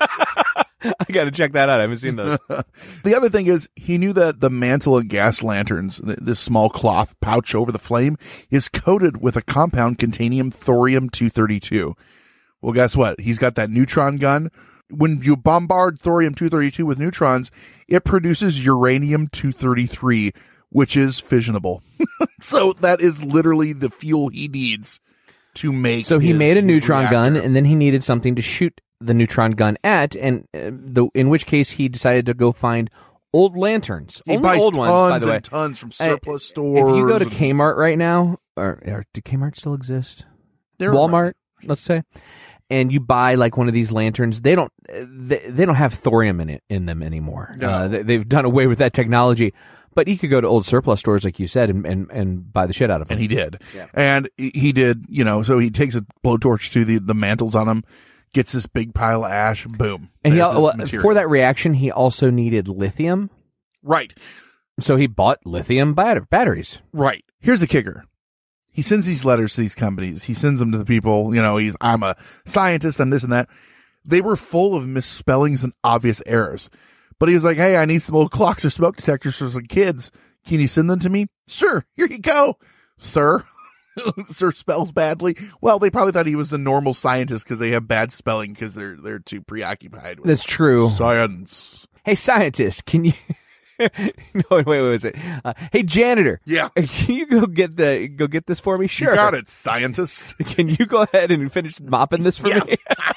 I got to check that out. I haven't seen those. The other thing is he knew that the mantle and gas lanterns, this small cloth pouch over the flame, is coated with a compound containing thorium-232. Well, guess what? He's got that neutron gun. When you bombard thorium-232 with neutrons, it produces uranium-233, which is fissionable. So that is literally the fuel he needs to make. So he made a neutron reactor. gun, and then he needed something to shoot the neutron gun at, and in which case he decided to go find old lanterns. He Only buys old tons ones, by the way. and tons from surplus stores. If you go to Kmart right now, or do Kmart still exist? Walmart, let's say. And you buy like one of these lanterns, they don't have thorium in them anymore. No. They've done away with that technology. But you could go to old surplus stores, like you said, and buy the shit out of them. And he did. Yeah. And he did, so he takes a blowtorch to the mantles on them, gets this big pile of ash, boom. And for that reaction, he also needed lithium. Right. So he bought lithium batteries. Right. Here's the kicker. He sends these letters to these companies. He sends them to the people, I'm a scientist, I'm this and that. They were full of misspellings and obvious errors. But he was like, hey, I need some old clocks or smoke detectors for some kids. Can you send them to me? Sure. Here you go, sir. Sir spells badly. Well, they probably thought he was a normal scientist because they have bad spelling because they're too preoccupied with That's true. Science. Hey, scientist, can you No, wait, what was it? Hey, janitor. Yeah. Can you go get this for me? Sure. You got it, scientist. Can you go ahead and finish mopping this for me?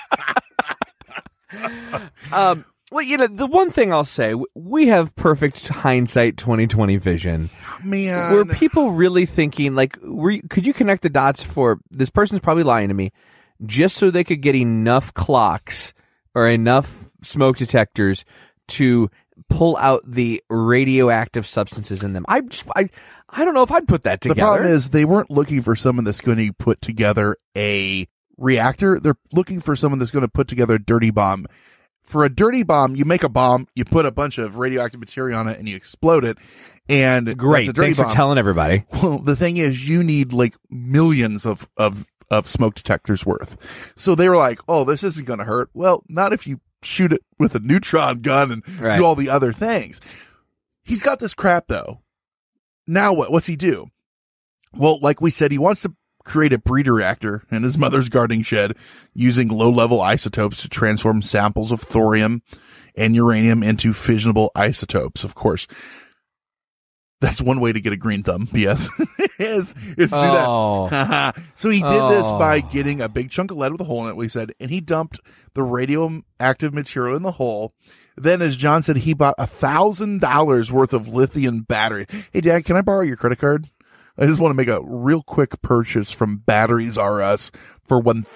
Well, the one thing I'll say, we have perfect hindsight 2020 vision. Man. Were people really thinking, like, could you connect the dots for this person's probably lying to me just so they could get enough clocks or enough smoke detectors to pull out the radioactive substances in them? I don't know if I'd put that together. The problem is they weren't looking for someone that's going to put together a reactor. They're looking for someone that's going to put together a dirty bomb. For a dirty bomb, you make a bomb, you put a bunch of radioactive material on it, and you explode it. And great, that's a dirty thanks bomb. for telling everybody. Well, the thing is, you need like millions of smoke detectors worth. So they were like, "Oh, this isn't going to hurt." Well, not if you shoot it with a neutron gun and do all the other things. He's got this crap though. Now what? What's he do? Well, like we said, he wants to create a breeder reactor in his mother's gardening shed using low-level isotopes to transform samples of thorium and uranium into fissionable isotopes. Of course, that's one way to get a green thumb. Yes, is to do that. So he did this by getting a big chunk of lead with a hole in it, we said, and he dumped the radioactive material in the hole. Then, as John said, he bought $1,000 worth of lithium battery. Hey, Dad, can I borrow your credit card? I just want to make a real quick purchase from Batteries R Us for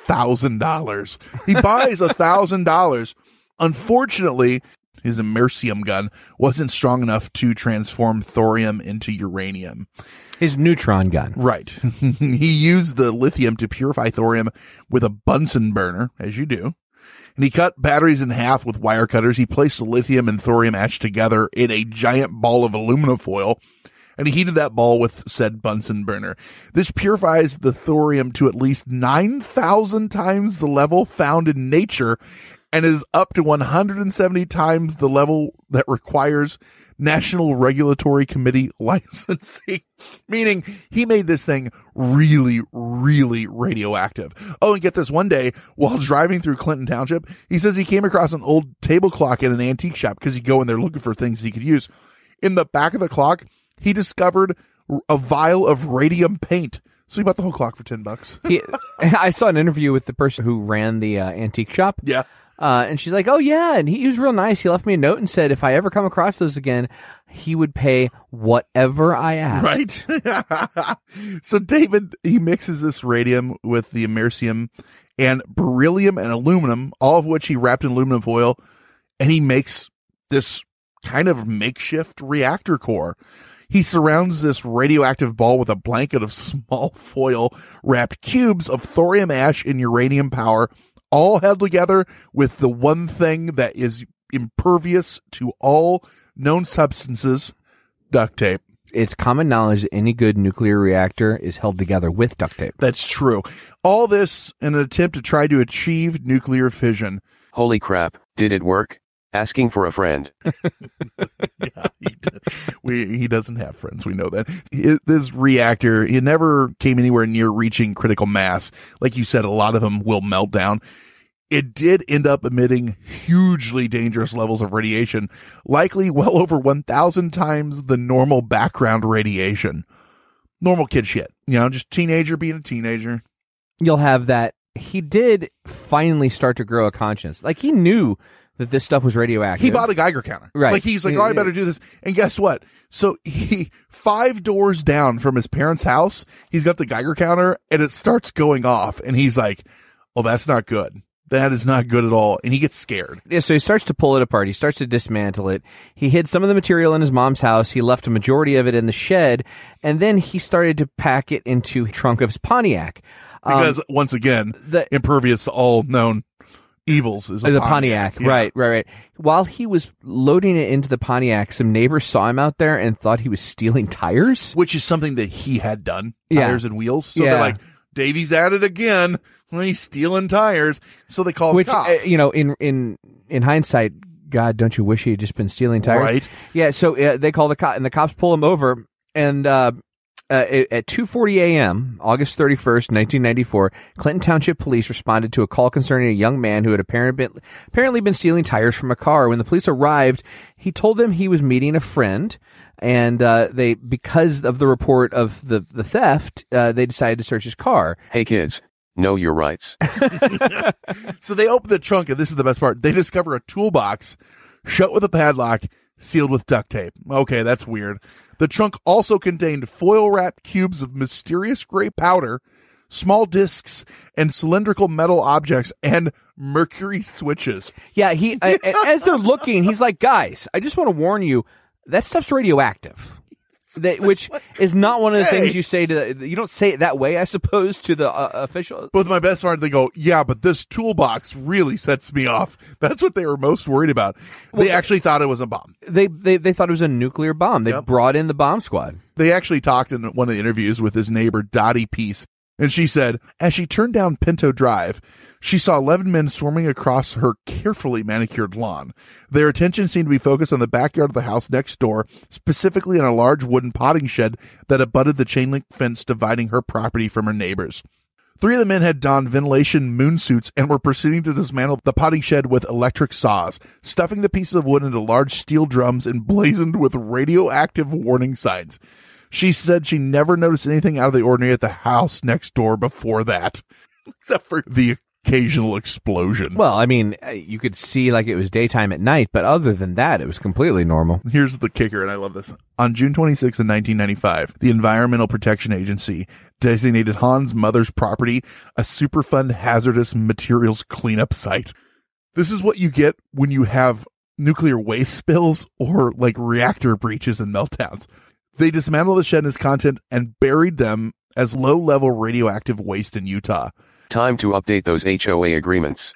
$1,000. He buys $1,000. Unfortunately, his Immersium gun wasn't strong enough to transform thorium into uranium. His neutron gun. Right. He used the lithium to purify thorium with a Bunsen burner, as you do. And he cut batteries in half with wire cutters. He placed the lithium and thorium ash together in a giant ball of aluminum foil, and he heated that ball with said Bunsen burner. This purifies the thorium to at least 9,000 times the level found in nature and is up to 170 times the level that requires National Regulatory Committee licensing. Meaning he made this thing really, really radioactive. Oh, and get this, one day while driving through Clinton Township, he says he came across an old table clock in an antique shop because he'd go in there looking for things he could use. In the back of the clock, he discovered a vial of radium paint. So he bought the whole clock for $10. I saw an interview with the person who ran the antique shop. Yeah. And she's like, "Oh yeah," and he was real nice. He left me a note and said if I ever come across those again, he would pay whatever I asked. Right. So David, he mixes this radium with the Immersium and beryllium and aluminum, all of which he wrapped in aluminum foil, and he makes this kind of makeshift reactor core. He surrounds this radioactive ball with a blanket of small foil wrapped cubes of thorium ash and uranium power, all held together with the one thing that is impervious to all known substances, duct tape. It's common knowledge that any good nuclear reactor is held together with duct tape. That's true. All this in an attempt to try to achieve nuclear fission. Holy crap, did it work? Asking for a friend. Yeah, he doesn't have friends. We know that. This reactor, it never came anywhere near reaching critical mass. Like you said, a lot of them will melt down. It did end up emitting hugely dangerous levels of radiation, likely well over 1,000 times the normal background radiation. Normal kid shit. You know, just teenager being a teenager. You'll have that. He did finally start to grow a conscience. Like, he knew that this stuff was radioactive. He bought a Geiger counter. Right. Like, he's like, I better do this. And guess what? So he 5 doors down from his parents' house, he's got the Geiger counter and it starts going off. And he's like, oh, that's not good. That is not good at all. And he gets scared. Yeah, so he starts to pull it apart. He starts to dismantle it. He hid some of the material in his mom's house. He left a majority of it in the shed. And then he started to pack it into the trunk of his Pontiac. Because, once again, impervious to all known evils is the Pontiac. Yeah. Right. While he was loading it into the Pontiac, some neighbors saw him out there and thought he was stealing tires. Which is something that he had done. Tires and wheels. So they're like, Davey's at it again. He's stealing tires. So they call the cops. In hindsight, God, don't you wish he had just been stealing tires? Right. Yeah, so they call the cop, and the cops pull him over, and At 2:40 a.m., August 31st, 1994, Clinton Township Police responded to a call concerning a young man who had apparently been stealing tires from a car. When the police arrived, he told them he was meeting a friend, and because of the report of the theft, they decided to search his car. Hey kids, know your rights. So they open the trunk, and this is the best part. They discover a toolbox shut with a padlock, sealed with duct tape. Okay, that's weird. The trunk also contained foil-wrapped cubes of mysterious gray powder, small discs, and cylindrical metal objects, and mercury switches. Yeah, as they're looking, he's like, guys, I just want to warn you, that stuff's radioactive. Which is not one of the things you say you don't say it that way, I suppose, to the official. But my best friend, they go, yeah, but this toolbox really sets me off. That's what they were most worried about. They actually thought it was a bomb. They thought it was a nuclear bomb. They brought in the bomb squad. They actually talked in one of the interviews with his neighbor, Dottie Peace, and she said, as she turned down Pinto Drive, she saw 11 men swarming across her carefully manicured lawn. Their attention seemed to be focused on the backyard of the house next door, specifically on a large wooden potting shed that abutted the chain link fence dividing her property from her neighbors. 3 of the men had donned ventilation moon suits and were proceeding to dismantle the potting shed with electric saws, stuffing the pieces of wood into large steel drums emblazoned with radioactive warning signs. She said she never noticed anything out of the ordinary at the house next door before that, except for the occasional explosion. Well, I mean, you could see like it was daytime at night, but other than that, it was completely normal. Here's the kicker, and I love this. On June 26, 1995, the Environmental Protection Agency designated Han's mother's property a Superfund hazardous materials cleanup site. This is what you get when you have nuclear waste spills or like reactor breaches and meltdowns. They dismantled the shed and its content and buried them as low-level radioactive waste in Utah. Time to update those HOA agreements.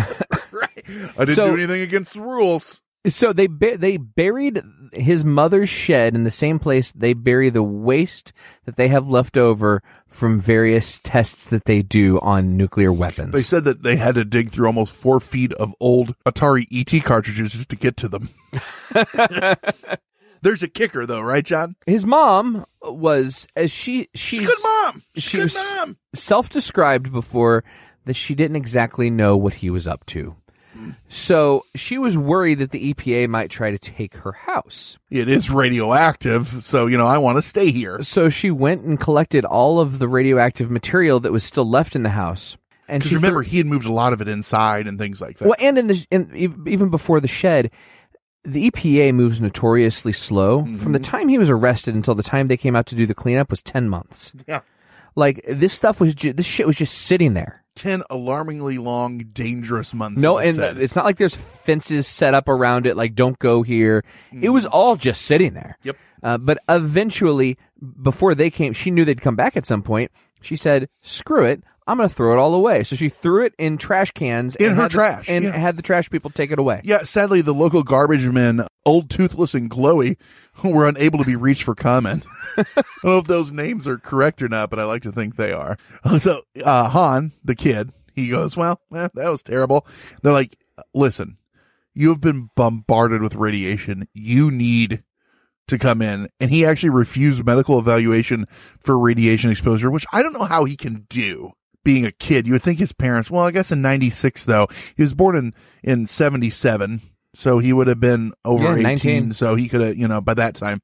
Right. I didn't do anything against the rules. So they buried his mother's shed in the same place they bury the waste that they have left over from various tests that they do on nuclear weapons. They said that they had to dig through almost 4 feet of old Atari ET cartridges just to get to them. There's a kicker, though, right, John? His mom was, as she's a good mom. She was self-described before that she didn't exactly know what he was up to. So she was worried that the EPA might try to take her house. It is radioactive, so, I want to stay here. So she went and collected all of the radioactive material that was still left in the house. And because remember, he had moved a lot of it inside and things like that. Well, and even before the shed, the EPA moves notoriously slow. Mm-hmm. From the time he was arrested until the time they came out to do the cleanup was 10 months. Yeah. Like, this shit was just sitting there. 10 alarmingly long, dangerous months. No, and it's not like there's fences set up around it, like, don't go here. Mm-hmm. It was all just sitting there. Yep. But eventually, before they came, she knew they'd come back at some point. She said, screw it. I'm going to throw it all away. So she threw it in trash cans. In her trash. Had the trash people take it away. Yeah, sadly, the local garbage men, Old Toothless and Glowy, were unable to be reached for comment. I don't know if those names are correct or not, but I like to think they are. So Han, the kid, he goes, well, that was terrible. They're like, listen, you have been bombarded with radiation. You need to come in. And he actually refused medical evaluation for radiation exposure, which I don't know how he can do. Being a kid, you would think his parents, well, I guess in 96, though, he was born in 77, so he would have been over 18, 19. So he could have, by that time.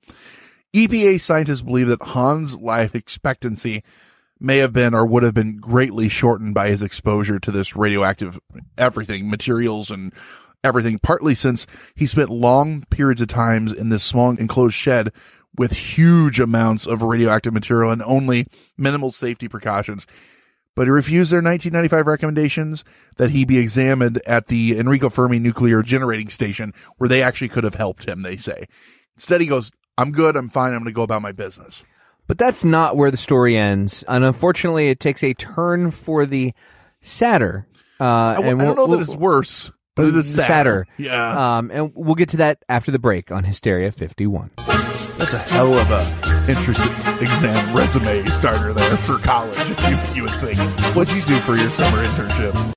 EPA scientists believe that Han's life expectancy may have been or would have been greatly shortened by his exposure to this radioactive materials and everything, partly since he spent long periods of times in this small enclosed shed with huge amounts of radioactive material and only minimal safety precautions. But he refused their 1995 recommendations that he be examined at the Enrico Fermi Nuclear Generating Station, where they actually could have helped him, they say. Instead, he goes, I'm good, I'm fine, I'm going to go about my business. But that's not where the story ends. And unfortunately, it takes a turn for the sadder. I don't know that it's worse, but it is sadder. Yeah. And we'll get to that after the break on Hysteria 51. That's a hell of a interesting exam resume starter there for college, if you would think. What did you do for your summer internship?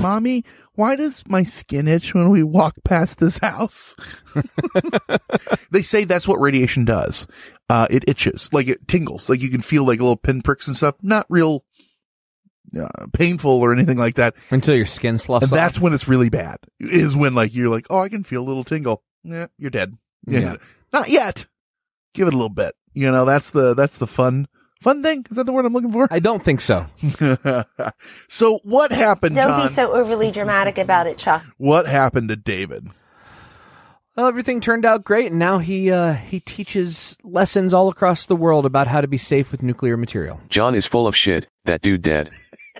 Mommy, why does my skin itch when we walk past this house? They say that's what radiation does. It itches, like it tingles, like you can feel like little pinpricks and stuff. Not real painful or anything like that. Until your skin sloughs off. And that's when it's really bad, is when like you're like, oh, I can feel a little tingle. Yeah, you're dead. Yeah. Not yet. Give it a little bit. That's the fun thing. Is that the word I'm looking for? I don't think so. So what happened, Don't John? be so overly dramatic about it, Chuck. What happened to David? Well, everything turned out great, and now he teaches lessons all across the world about how to be safe with nuclear material. John is full of shit. That dude dead.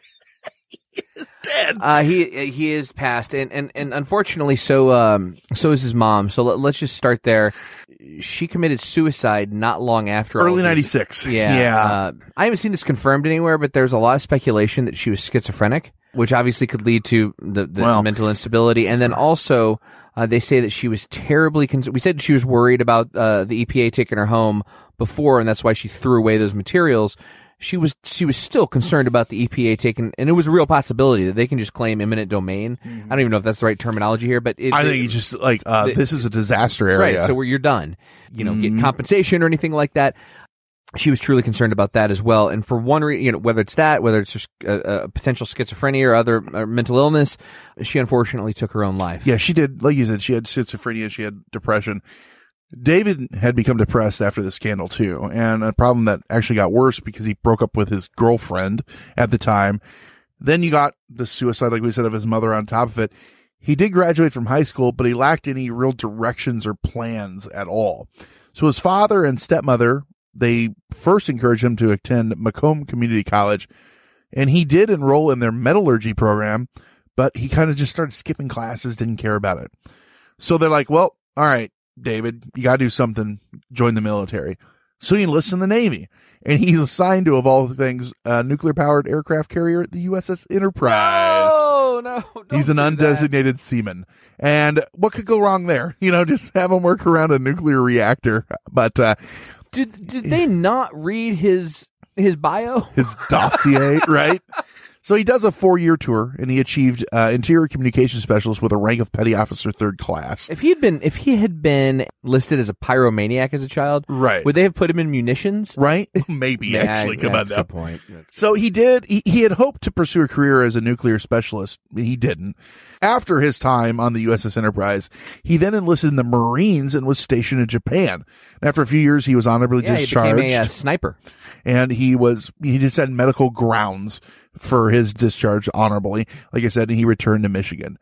Dead. He is passed, and unfortunately, so is his mom. So let's just start there. She committed suicide not long after. Early 96. Yeah. I haven't seen this confirmed anywhere, but there's a lot of speculation that she was schizophrenic, which obviously could lead to the mental instability. And then also, they say that she was terribly we said she was worried about the EPA taking her home before, and that's why she threw away those materials. She was still concerned about the EPA taking, and it was a real possibility that they can just claim eminent domain. I don't even know if that's the right terminology here, but I think it's just like this is a disaster area, right? So where you're done, get compensation or anything like that. She was truly concerned about that as well, and for one reason, whether it's just a potential schizophrenia or other mental illness, she unfortunately took her own life. Yeah, she did. Like you said, she had schizophrenia, she had depression. David had become depressed after the scandal too, and a problem that actually got worse because he broke up with his girlfriend at the time. Then you got the suicide, like we said, of his mother on top of it. He did graduate from high school, but he lacked any real directions or plans at all. So his father and stepmother, they first encouraged him to attend Macomb Community College, and he did enroll in their metallurgy program, but he kind of just started skipping classes, didn't care about it. So they're like, well, all right, David, you got to do something, join the military. So he enlists in the Navy, and he's assigned to, of all things, a nuclear-powered aircraft carrier, the USS Enterprise. No, he's an undesignated seaman. And what could go wrong there? Just have him work around a nuclear reactor. But did they not read his bio? His dossier, right? So he does a 4-year tour, and he achieved interior communications specialist with a rank of petty officer 3rd class. If he had been listed as a pyromaniac as a child, right, would they have put him in munitions? Right? Maybe, actually. Come on now. That's a good point. So he did. He had hoped to pursue a career as a nuclear specialist. He didn't. After his time on the USS Enterprise, he then enlisted in the Marines and was stationed in Japan. After a few years, he was honorably discharged. He became a sniper. And he just had medical grounds for his discharge honorably. Like I said, he returned to Michigan.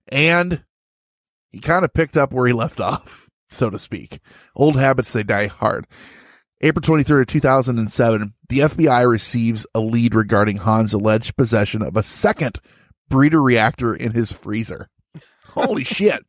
And he kind of picked up where he left off, so to speak. Old habits, they die hard. April 23rd, 2007, the FBI receives a lead regarding Han's alleged possession of a second breeder reactor in his freezer. Holy shit.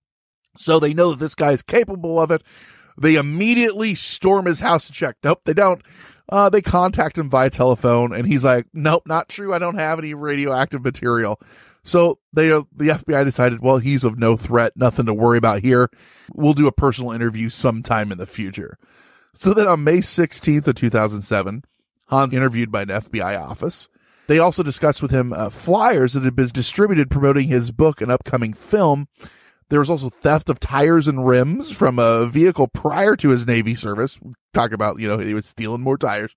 So they know that this guy is capable of it. They immediately storm his house to check. Nope, they don't. They contact him via telephone, and he's like, nope, not true. I don't have any radioactive material. So the FBI decided, well, he's of no threat, nothing to worry about here. We'll do a personal interview sometime in the future. So then on May 16th of 2007, Han's interviewed by an FBI office. They also discussed with him flyers that had been distributed promoting his book and upcoming film. There was also theft of tires and rims from a vehicle prior to his Navy service. Talk about, he was stealing more tires.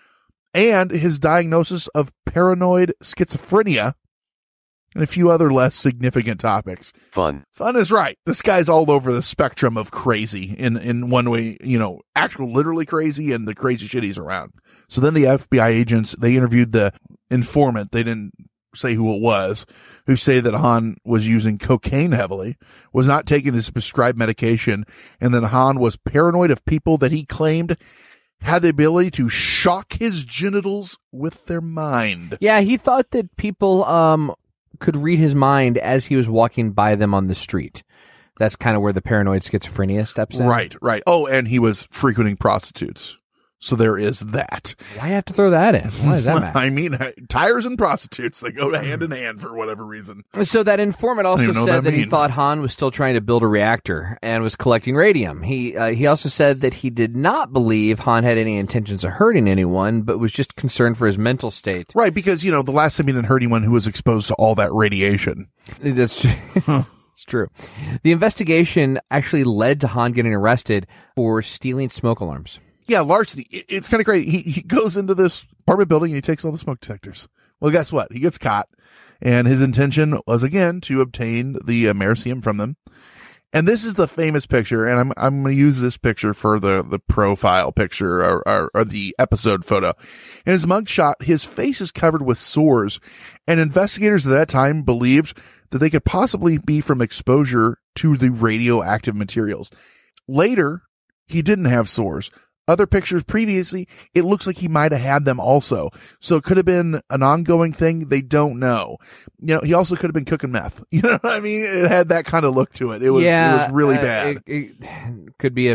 And his diagnosis of paranoid schizophrenia and a few other less significant topics. Fun is right. This guy's all over the spectrum of crazy in one way, actual literally crazy and the crazy shit he's around. So then the FBI agents, they interviewed the informant. They didn't say who it was, who stated that Han was using cocaine heavily, was not taking his prescribed medication, and that Han was paranoid of people that he claimed had the ability to shock his genitals with their mind. Yeah, he thought that people could read his mind as he was walking by them on the street. That's kind of where the paranoid schizophrenia steps in. Right. Oh, and he was frequenting prostitutes. So there is that. Why have to throw that in? Why does that matter? I mean, tires and prostitutes, they go hand in hand for whatever reason. So that informant also said that he thought Han was still trying to build a reactor and was collecting radium. He also said that he did not believe Han had any intentions of hurting anyone, but was just concerned for his mental state. Right, because, the last time he didn't hurt anyone who was exposed to all that radiation. That's true. It's true. The investigation actually led to Han getting arrested for stealing smoke alarms. Yeah, larceny. It's kind of great. He goes into this apartment building and he takes all the smoke detectors. Well, guess what? He gets caught. And his intention was, again, to obtain the Americium from them. And this is the famous picture. And I'm going to use this picture for the profile picture or the episode photo. In his mugshot, his face is covered with sores. And investigators at that time believed that they could possibly be from exposure to the radioactive materials. Later, he didn't have sores. Other pictures previously, it looks like he might have had them also. So it could have been an ongoing thing. They don't know. He also could have been cooking meth. You know what I mean? It had that kind of look to it. It was really bad. It could be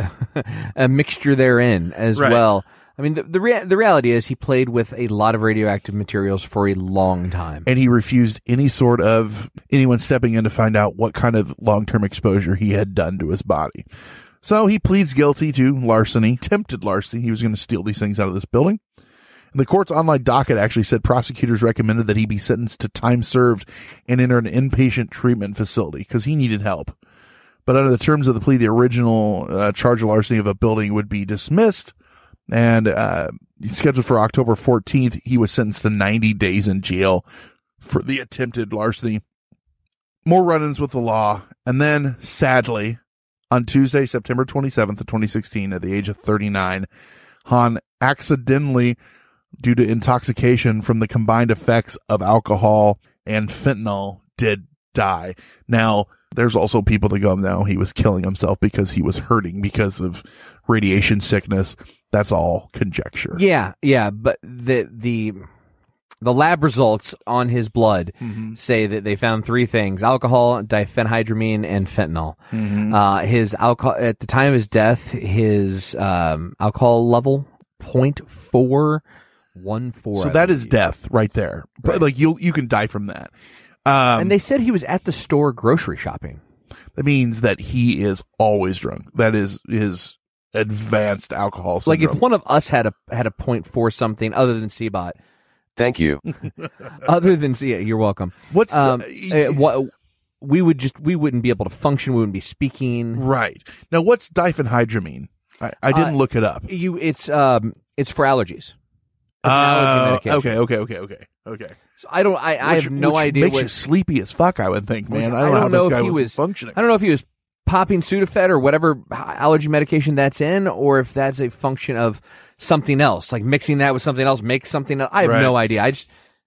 a mixture therein as well. I mean, the reality is he played with a lot of radioactive materials for a long time. And he refused any sort of anyone stepping in to find out what kind of long-term exposure he had done to his body. So he pleads guilty to larceny, attempted larceny. He was going to steal these things out of this building. And the court's online docket actually said prosecutors recommended that he be sentenced to time served and enter an inpatient treatment facility because he needed help. But under the terms of the plea, the original charge of larceny of a building would be dismissed. And scheduled for October 14th, he was sentenced to 90 days in jail for the attempted larceny. More run-ins with the law. And then, sadly, on Tuesday, September 27th of 2016, at the age of 39, Han accidentally, due to intoxication from the combined effects of alcohol and fentanyl, did die. Now, there's also people that go, no, he was killing himself because he was hurting because of radiation sickness. That's all conjecture. Yeah, but the lab results on his blood say that they found three things: alcohol, diphenhydramine, and fentanyl. His alcohol at the time of his death, his alcohol level 0.414. So that is death right there. Right. Like you can die from that. And they said he was at the store grocery shopping. That means that he is always drunk. That is his advanced alcohol syndrome. Like if one of us had a 0.4 something other than CBOT. Thank you. Other than you're welcome. What's we wouldn't be able to function. We wouldn't be speaking. Right. Now, what's diphenhydramine? I didn't look it up. It's for allergies. It's an allergy medication. Okay. So I have no idea. Makes you sleepy as fuck, I would think, man. I don't know how this guy was functioning. I don't know if he was popping Sudafed or whatever allergy medication that's in, or if that's a function of something else, like mixing that with something else, make something else. I have no idea. Is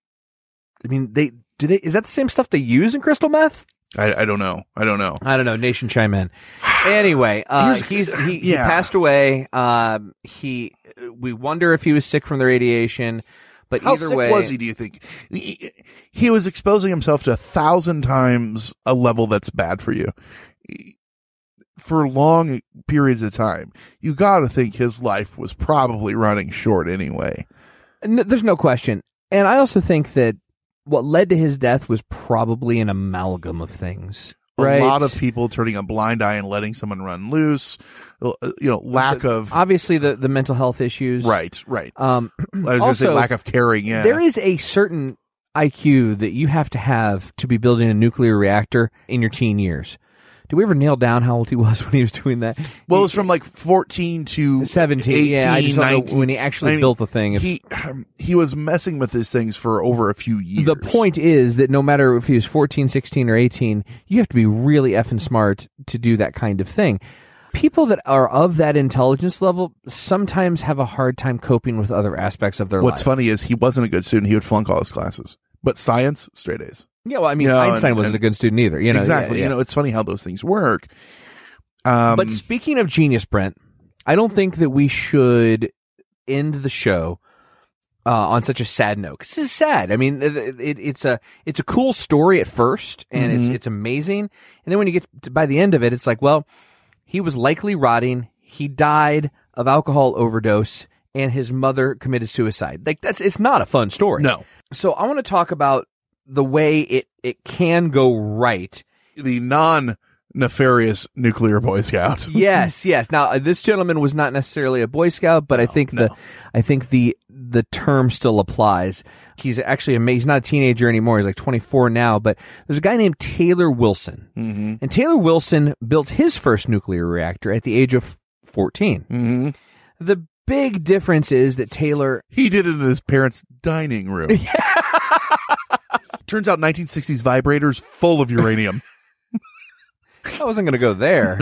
that the same stuff they use in crystal meth? I don't know. Nation chime in. Anyway, he passed away. We wonder if he was sick from the radiation, but how either sick way, was he? Do you think he was exposing himself to 1,000 times a level that's bad for you for long periods of time? You got to think his life was probably running short anyway. There's no question, and I also think that what led to his death was probably an amalgam of things. Right? A lot of people turning a blind eye and letting someone run loose. Lack of obviously the mental health issues. Right. I was going to say lack of caring. Yeah, there is a certain IQ that you have to be building a nuclear reactor in your teen years. Did we ever nail down how old he was when he was doing that? Well, it was from like 14 to 17. 18, yeah, I just don't 19. know when he actually built the thing. He was messing with these things for over a few years. The point is that no matter if he was 14, 16, or 18, you have to be really effing smart to do that kind of thing. People that are of that intelligence level sometimes have a hard time coping with other aspects of their life. What's funny is he wasn't a good student. He would flunk all his classes. But science, straight A's. Yeah, well, I mean, Einstein wasn't a good student either. Exactly. Yeah. It's funny how those things work. But speaking of genius, Brent, I don't think that we should end the show on such a sad note. 'Cause this is sad. I mean, it's a cool story at first, and it's amazing. And then when you get by the end of it, it's like, well, he was likely rotting. He died of alcohol overdose, and his mother committed suicide. Like it's not a fun story. No. So I want to talk about the way it can go right. The non-nefarious nuclear Boy Scout. Yes. Now this gentleman was not necessarily a Boy Scout, but I think the term still applies. He's actually amazing. He's not a teenager anymore. He's like 24 now, but there's a guy named Taylor Wilson. Mm-hmm. And Taylor Wilson built his first nuclear reactor at the age of 14. Mm-hmm. The big difference is that Taylor... He did it in his parents' dining room. Turns out 1960s vibrators full of uranium. I wasn't going to go there.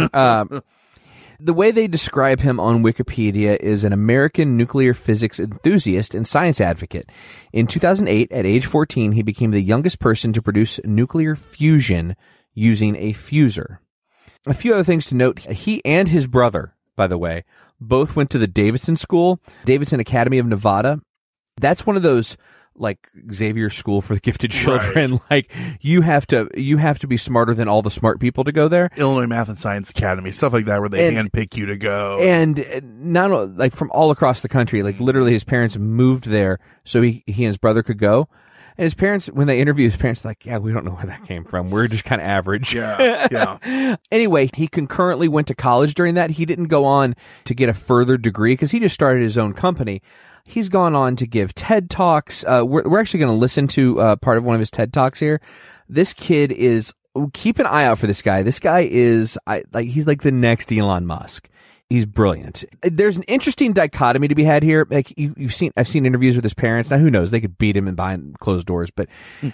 The way they describe him on Wikipedia is an American nuclear physics enthusiast and science advocate. In 2008, at age 14, he became the youngest person to produce nuclear fusion using a fuser. A few other things to note. He and his brother, by the way, both went to the Davidson School, Davidson Academy of Nevada. That's one of those like Xavier School for the Gifted Children. Right. Like you have to be smarter than all the smart people to go there. Illinois Math and Science Academy, stuff like that, where they handpick you to go. And not like from all across the country, like literally his parents moved there so he and his brother could go. And his parents, when they interviewed his parents, like, yeah, we don't know where that came from. We're just kind of average. Yeah. Anyway, he concurrently went to college during that. He didn't go on to get a further degree because he just started his own company. He's gone on to give TED Talks. We're actually going to listen to part of one of his TED Talks here. This kid is, keep an eye out for this guy. This guy is, he's like the next Elon Musk. He's brilliant. There's an interesting dichotomy to be had here. Like I've seen interviews with his parents. Now, who knows? They could beat him and behind closed doors. But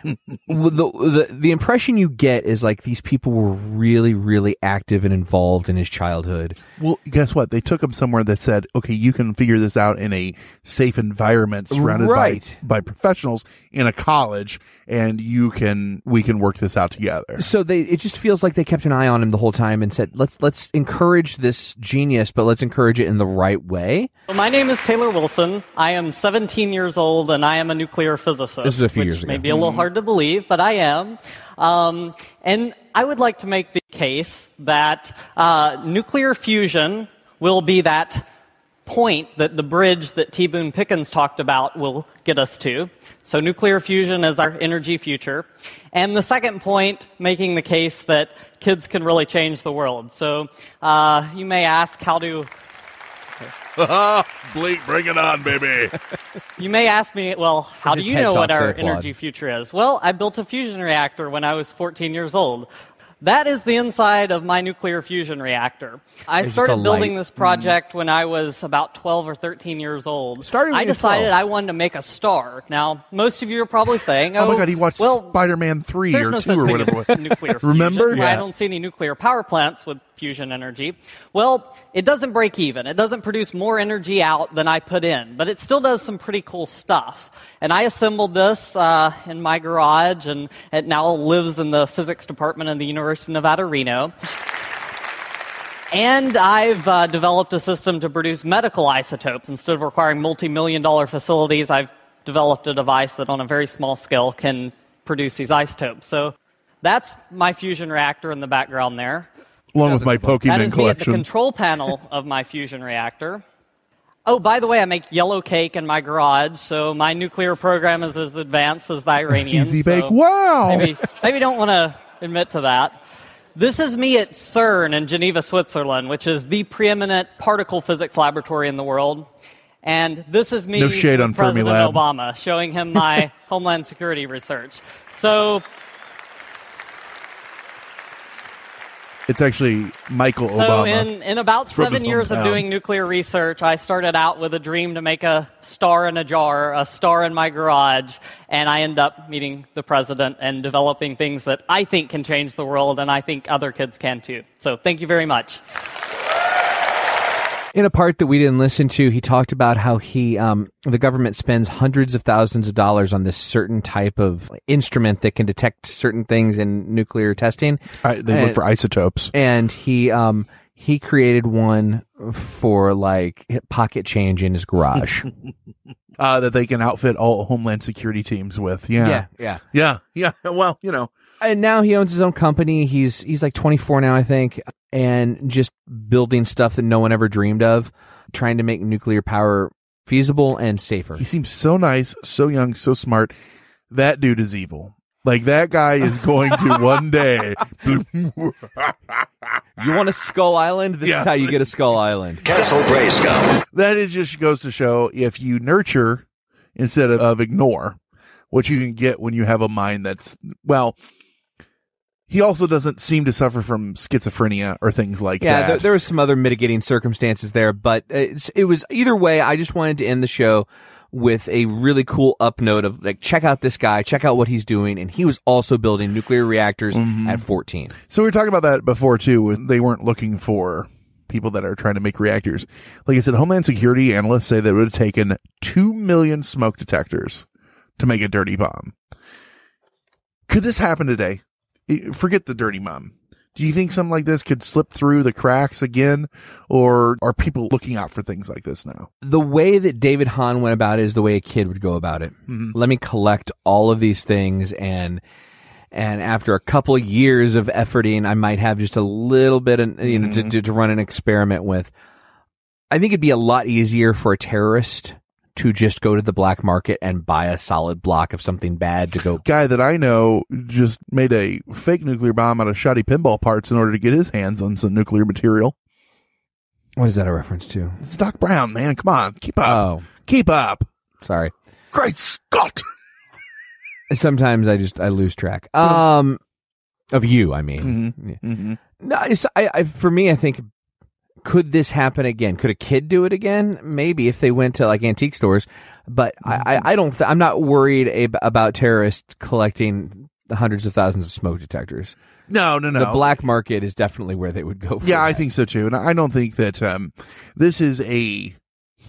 the impression you get is like these people were really, really active and involved in his childhood. Well, guess what? They took him somewhere that said, okay, you can figure this out in a safe environment surrounded by professionals in a college, and we can work this out together. So it just feels like they kept an eye on him the whole time and said, let's encourage this genius, but let's encourage it in the right way. My name is Taylor Wilson. I am 17 years old, and I am a nuclear physicist. This is a few years ago. Which may be a little hard to believe, but I am. And I would like to make the case that nuclear fusion will be that point, that the bridge that T. Boone Pickens talked about will get us to. So nuclear fusion is our energy future. And the second point, making the case that kids can really change the world. So you may ask, how do... Blake, bring it on, baby. You may ask me, well, how do you know what our energy future is? Well, I built a fusion reactor when I was 14 years old. That is the inside of my nuclear fusion reactor. I started building this project when I was about 12 or 13 years old. I decided I wanted to make a star. Now, most of you are probably saying, oh my God, he watched Spider-Man 3 or 2 or whatever. Nuclear Remember? Yeah. I don't see any nuclear power plants with fusion energy. Well, it doesn't break even. It doesn't produce more energy out than I put in, but it still does some pretty cool stuff. And I assembled this in my garage, and it now lives in the physics department of the University of Nevada, Reno. And I've developed a system to produce medical isotopes. Instead of requiring multi-million-dollar facilities, I've developed a device that on a very small scale can produce these isotopes. So that's my fusion reactor in the background there. Along with my Pokemon that is collection. Me at the control panel of my fusion reactor. Oh, by the way, I make yellow cake in my garage, so my nuclear program is as advanced as the Iranians. Easy bake, wow! Maybe don't want to admit to that. This is me at CERN in Geneva, Switzerland, which is the preeminent particle physics laboratory in the world. And this is me with President Obama, showing him my Homeland Security research. So... It's actually Michael Obama. So in about 7 years of doing nuclear research, I started out with a dream to make a star in a jar, a star in my garage, and I end up meeting the president and developing things that I think can change the world, and I think other kids can too. So thank you very much. In a part that we didn't listen to, he talked about how the government spends hundreds of thousands of dollars on this certain type of instrument that can detect certain things in nuclear testing. They look for isotopes. And he created one for like pocket change in his garage. That they can outfit all Homeland Security teams with. Yeah. Yeah. Well, And now he owns his own company. He's like 24 now, I think, and just building stuff that no one ever dreamed of, trying to make nuclear power feasible and safer. He seems so nice, so young, so smart. That dude is evil. Like, that guy is going to one day. You want a Skull Island? This is how you get a Skull Island. Castle Grayskull. That is just goes to show, if you nurture instead of ignore, what you can get when you have a mind that's, well, he also doesn't seem to suffer from schizophrenia or things like that. Yeah, there was some other mitigating circumstances there, but it was either way. I just wanted to end the show with a really cool up note of, like, check out this guy, check out what he's doing. And he was also building nuclear reactors at 14. So we were talking about that before too, when they weren't looking for people that are trying to make reactors. Like I said, Homeland Security analysts say that it would have taken 2 million smoke detectors to make a dirty bomb. Could this happen today? Forget the dirty bomb. Do you think something like this could slip through the cracks again? Or are people looking out for things like this now? The way that David Hahn went about it is the way a kid would go about it. Let me collect all of these things, and after a couple of years of efforting, I might have just a little bit of, to run an experiment with. I think it'd be a lot easier for a terrorist to just go to the black market and buy a solid block of something bad to go. Guy that I know just made a fake nuclear bomb out of shoddy pinball parts in order to get his hands on some nuclear material. What is that a reference to? It's Doc Brown, man. Come on. Keep up. Oh. Keep up. Sorry. Great Scott. Sometimes I lose track. Of you, I mean. No, for me, I think, could this happen again? Could a kid do it again? Maybe, if they went to like antique stores. But I'm not worried about terrorists collecting the hundreds of thousands of smoke detectors. No. The black market is definitely where they would go for Yeah, that. I think so too. And I don't think that this is a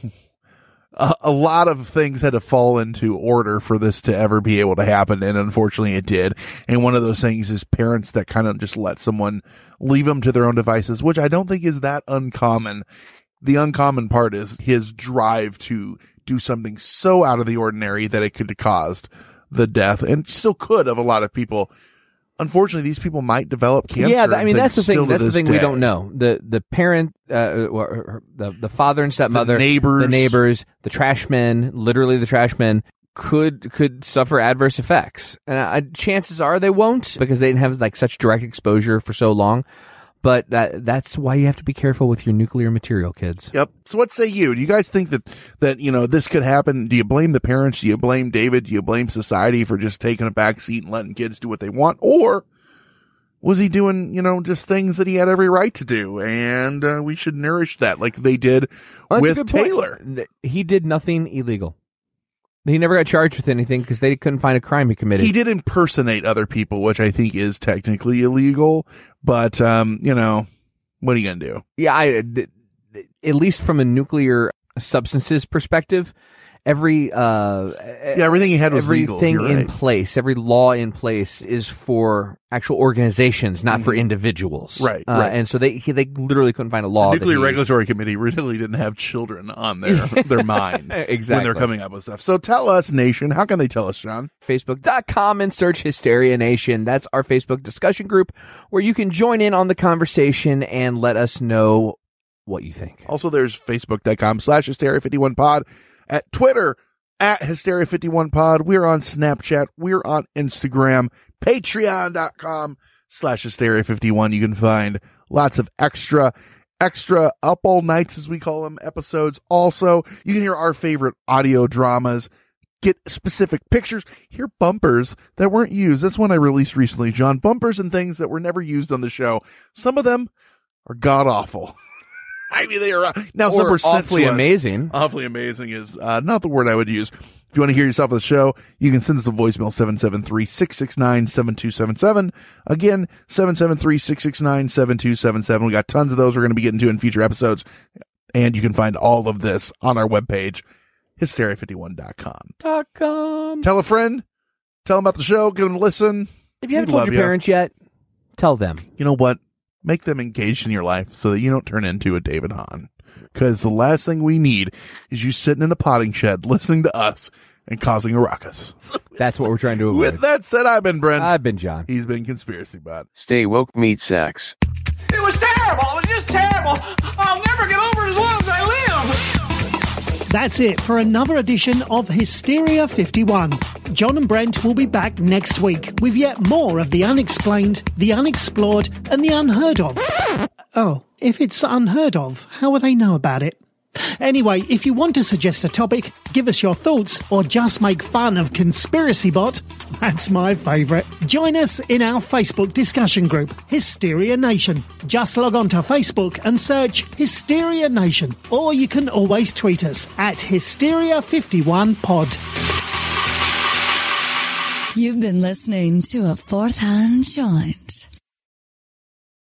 lot of things had to fall into order for this to ever be able to happen. And unfortunately it did. And one of those things is parents that kind of just let someone leave them to their own devices, which I don't think is that uncommon. The uncommon part is his drive to do something so out of the ordinary that it could have caused the death, and still could, of a lot of people. Unfortunately, these people might develop cancer. Yeah, I mean, that's the thing. That's the thing we don't know. know. The parent, the father and stepmother, the neighbors, the trash men, literally the trash men, could suffer adverse effects. And chances are they won't, because they didn't have like such direct exposure for so long. But that's why you have to be careful with your nuclear material, kids. Yep. So what say you? Do you guys think that this could happen? Do you blame the parents? Do you blame David? Do you blame society for just taking a back seat and letting kids do what they want? Or was he doing, just things that he had every right to do? And we should nourish that like they did with Taylor. He did nothing illegal. He never got charged with anything because they couldn't find a crime he committed. He did impersonate other people, which I think is technically illegal. But, what are you going to do? Yeah, at least from a nuclear substances perspective, everything he had was legal. Everything in place, every law in place is for actual organizations, not for individuals. Right. And so they literally couldn't find a law. The Nuclear Regulatory Committee really didn't have children on their mind exactly when they're coming up with stuff. So tell us, Nation, how can they tell us, John? Facebook.com and search Hysteria Nation. That's our Facebook discussion group where you can join in on the conversation and let us know what you think. Also, there's Facebook.com/Hysteria51pod. At Twitter, at Hysteria51pod. We're on Snapchat. We're on Instagram. Patreon.com/Hysteria51. You can find lots of extra up all nights, as we call them, episodes. Also, you can hear our favorite audio dramas, get specific pictures, hear bumpers that weren't used. That's one I released recently, John. Bumpers and things that were never used on the show. Some of them are god-awful. I mean, they are now some were awfully amazing. Awfully amazing is not the word I would use. If you want to hear yourself on the show, you can send us a voicemail 773-669-7277. Again, 773-669-7277. We got tons of those we're going to be getting to in future episodes, and you can find all of this on our webpage, hysteria51.com. Tell a friend, tell them about the show, give them a listen. If you haven't told your parents yet, tell them. You know what? Make them engaged in your life so that you don't turn into a David Hahn. Because the last thing we need is you sitting in a potting shed listening to us and causing a ruckus. That's what we're trying to avoid. With that said, I've been Brent. I've been John. He's been Conspiracy Bot. Stay woke, meat sacks. It was terrible. It was just terrible. I'll never get over it as long as I live. That's it for another edition of Hysteria 51. John and Brent will be back next week with yet more of the unexplained, the unexplored, and the unheard of. Oh, if it's unheard of, how will they know about it? Anyway, if you want to suggest a topic, give us your thoughts, or just make fun of Conspiracy Bot, that's my favourite. Join us in our Facebook discussion group, Hysteria Nation. Just log on to Facebook and search Hysteria Nation, or you can always tweet us at Hysteria51pod. You've been listening to a Fourth Hand Joint.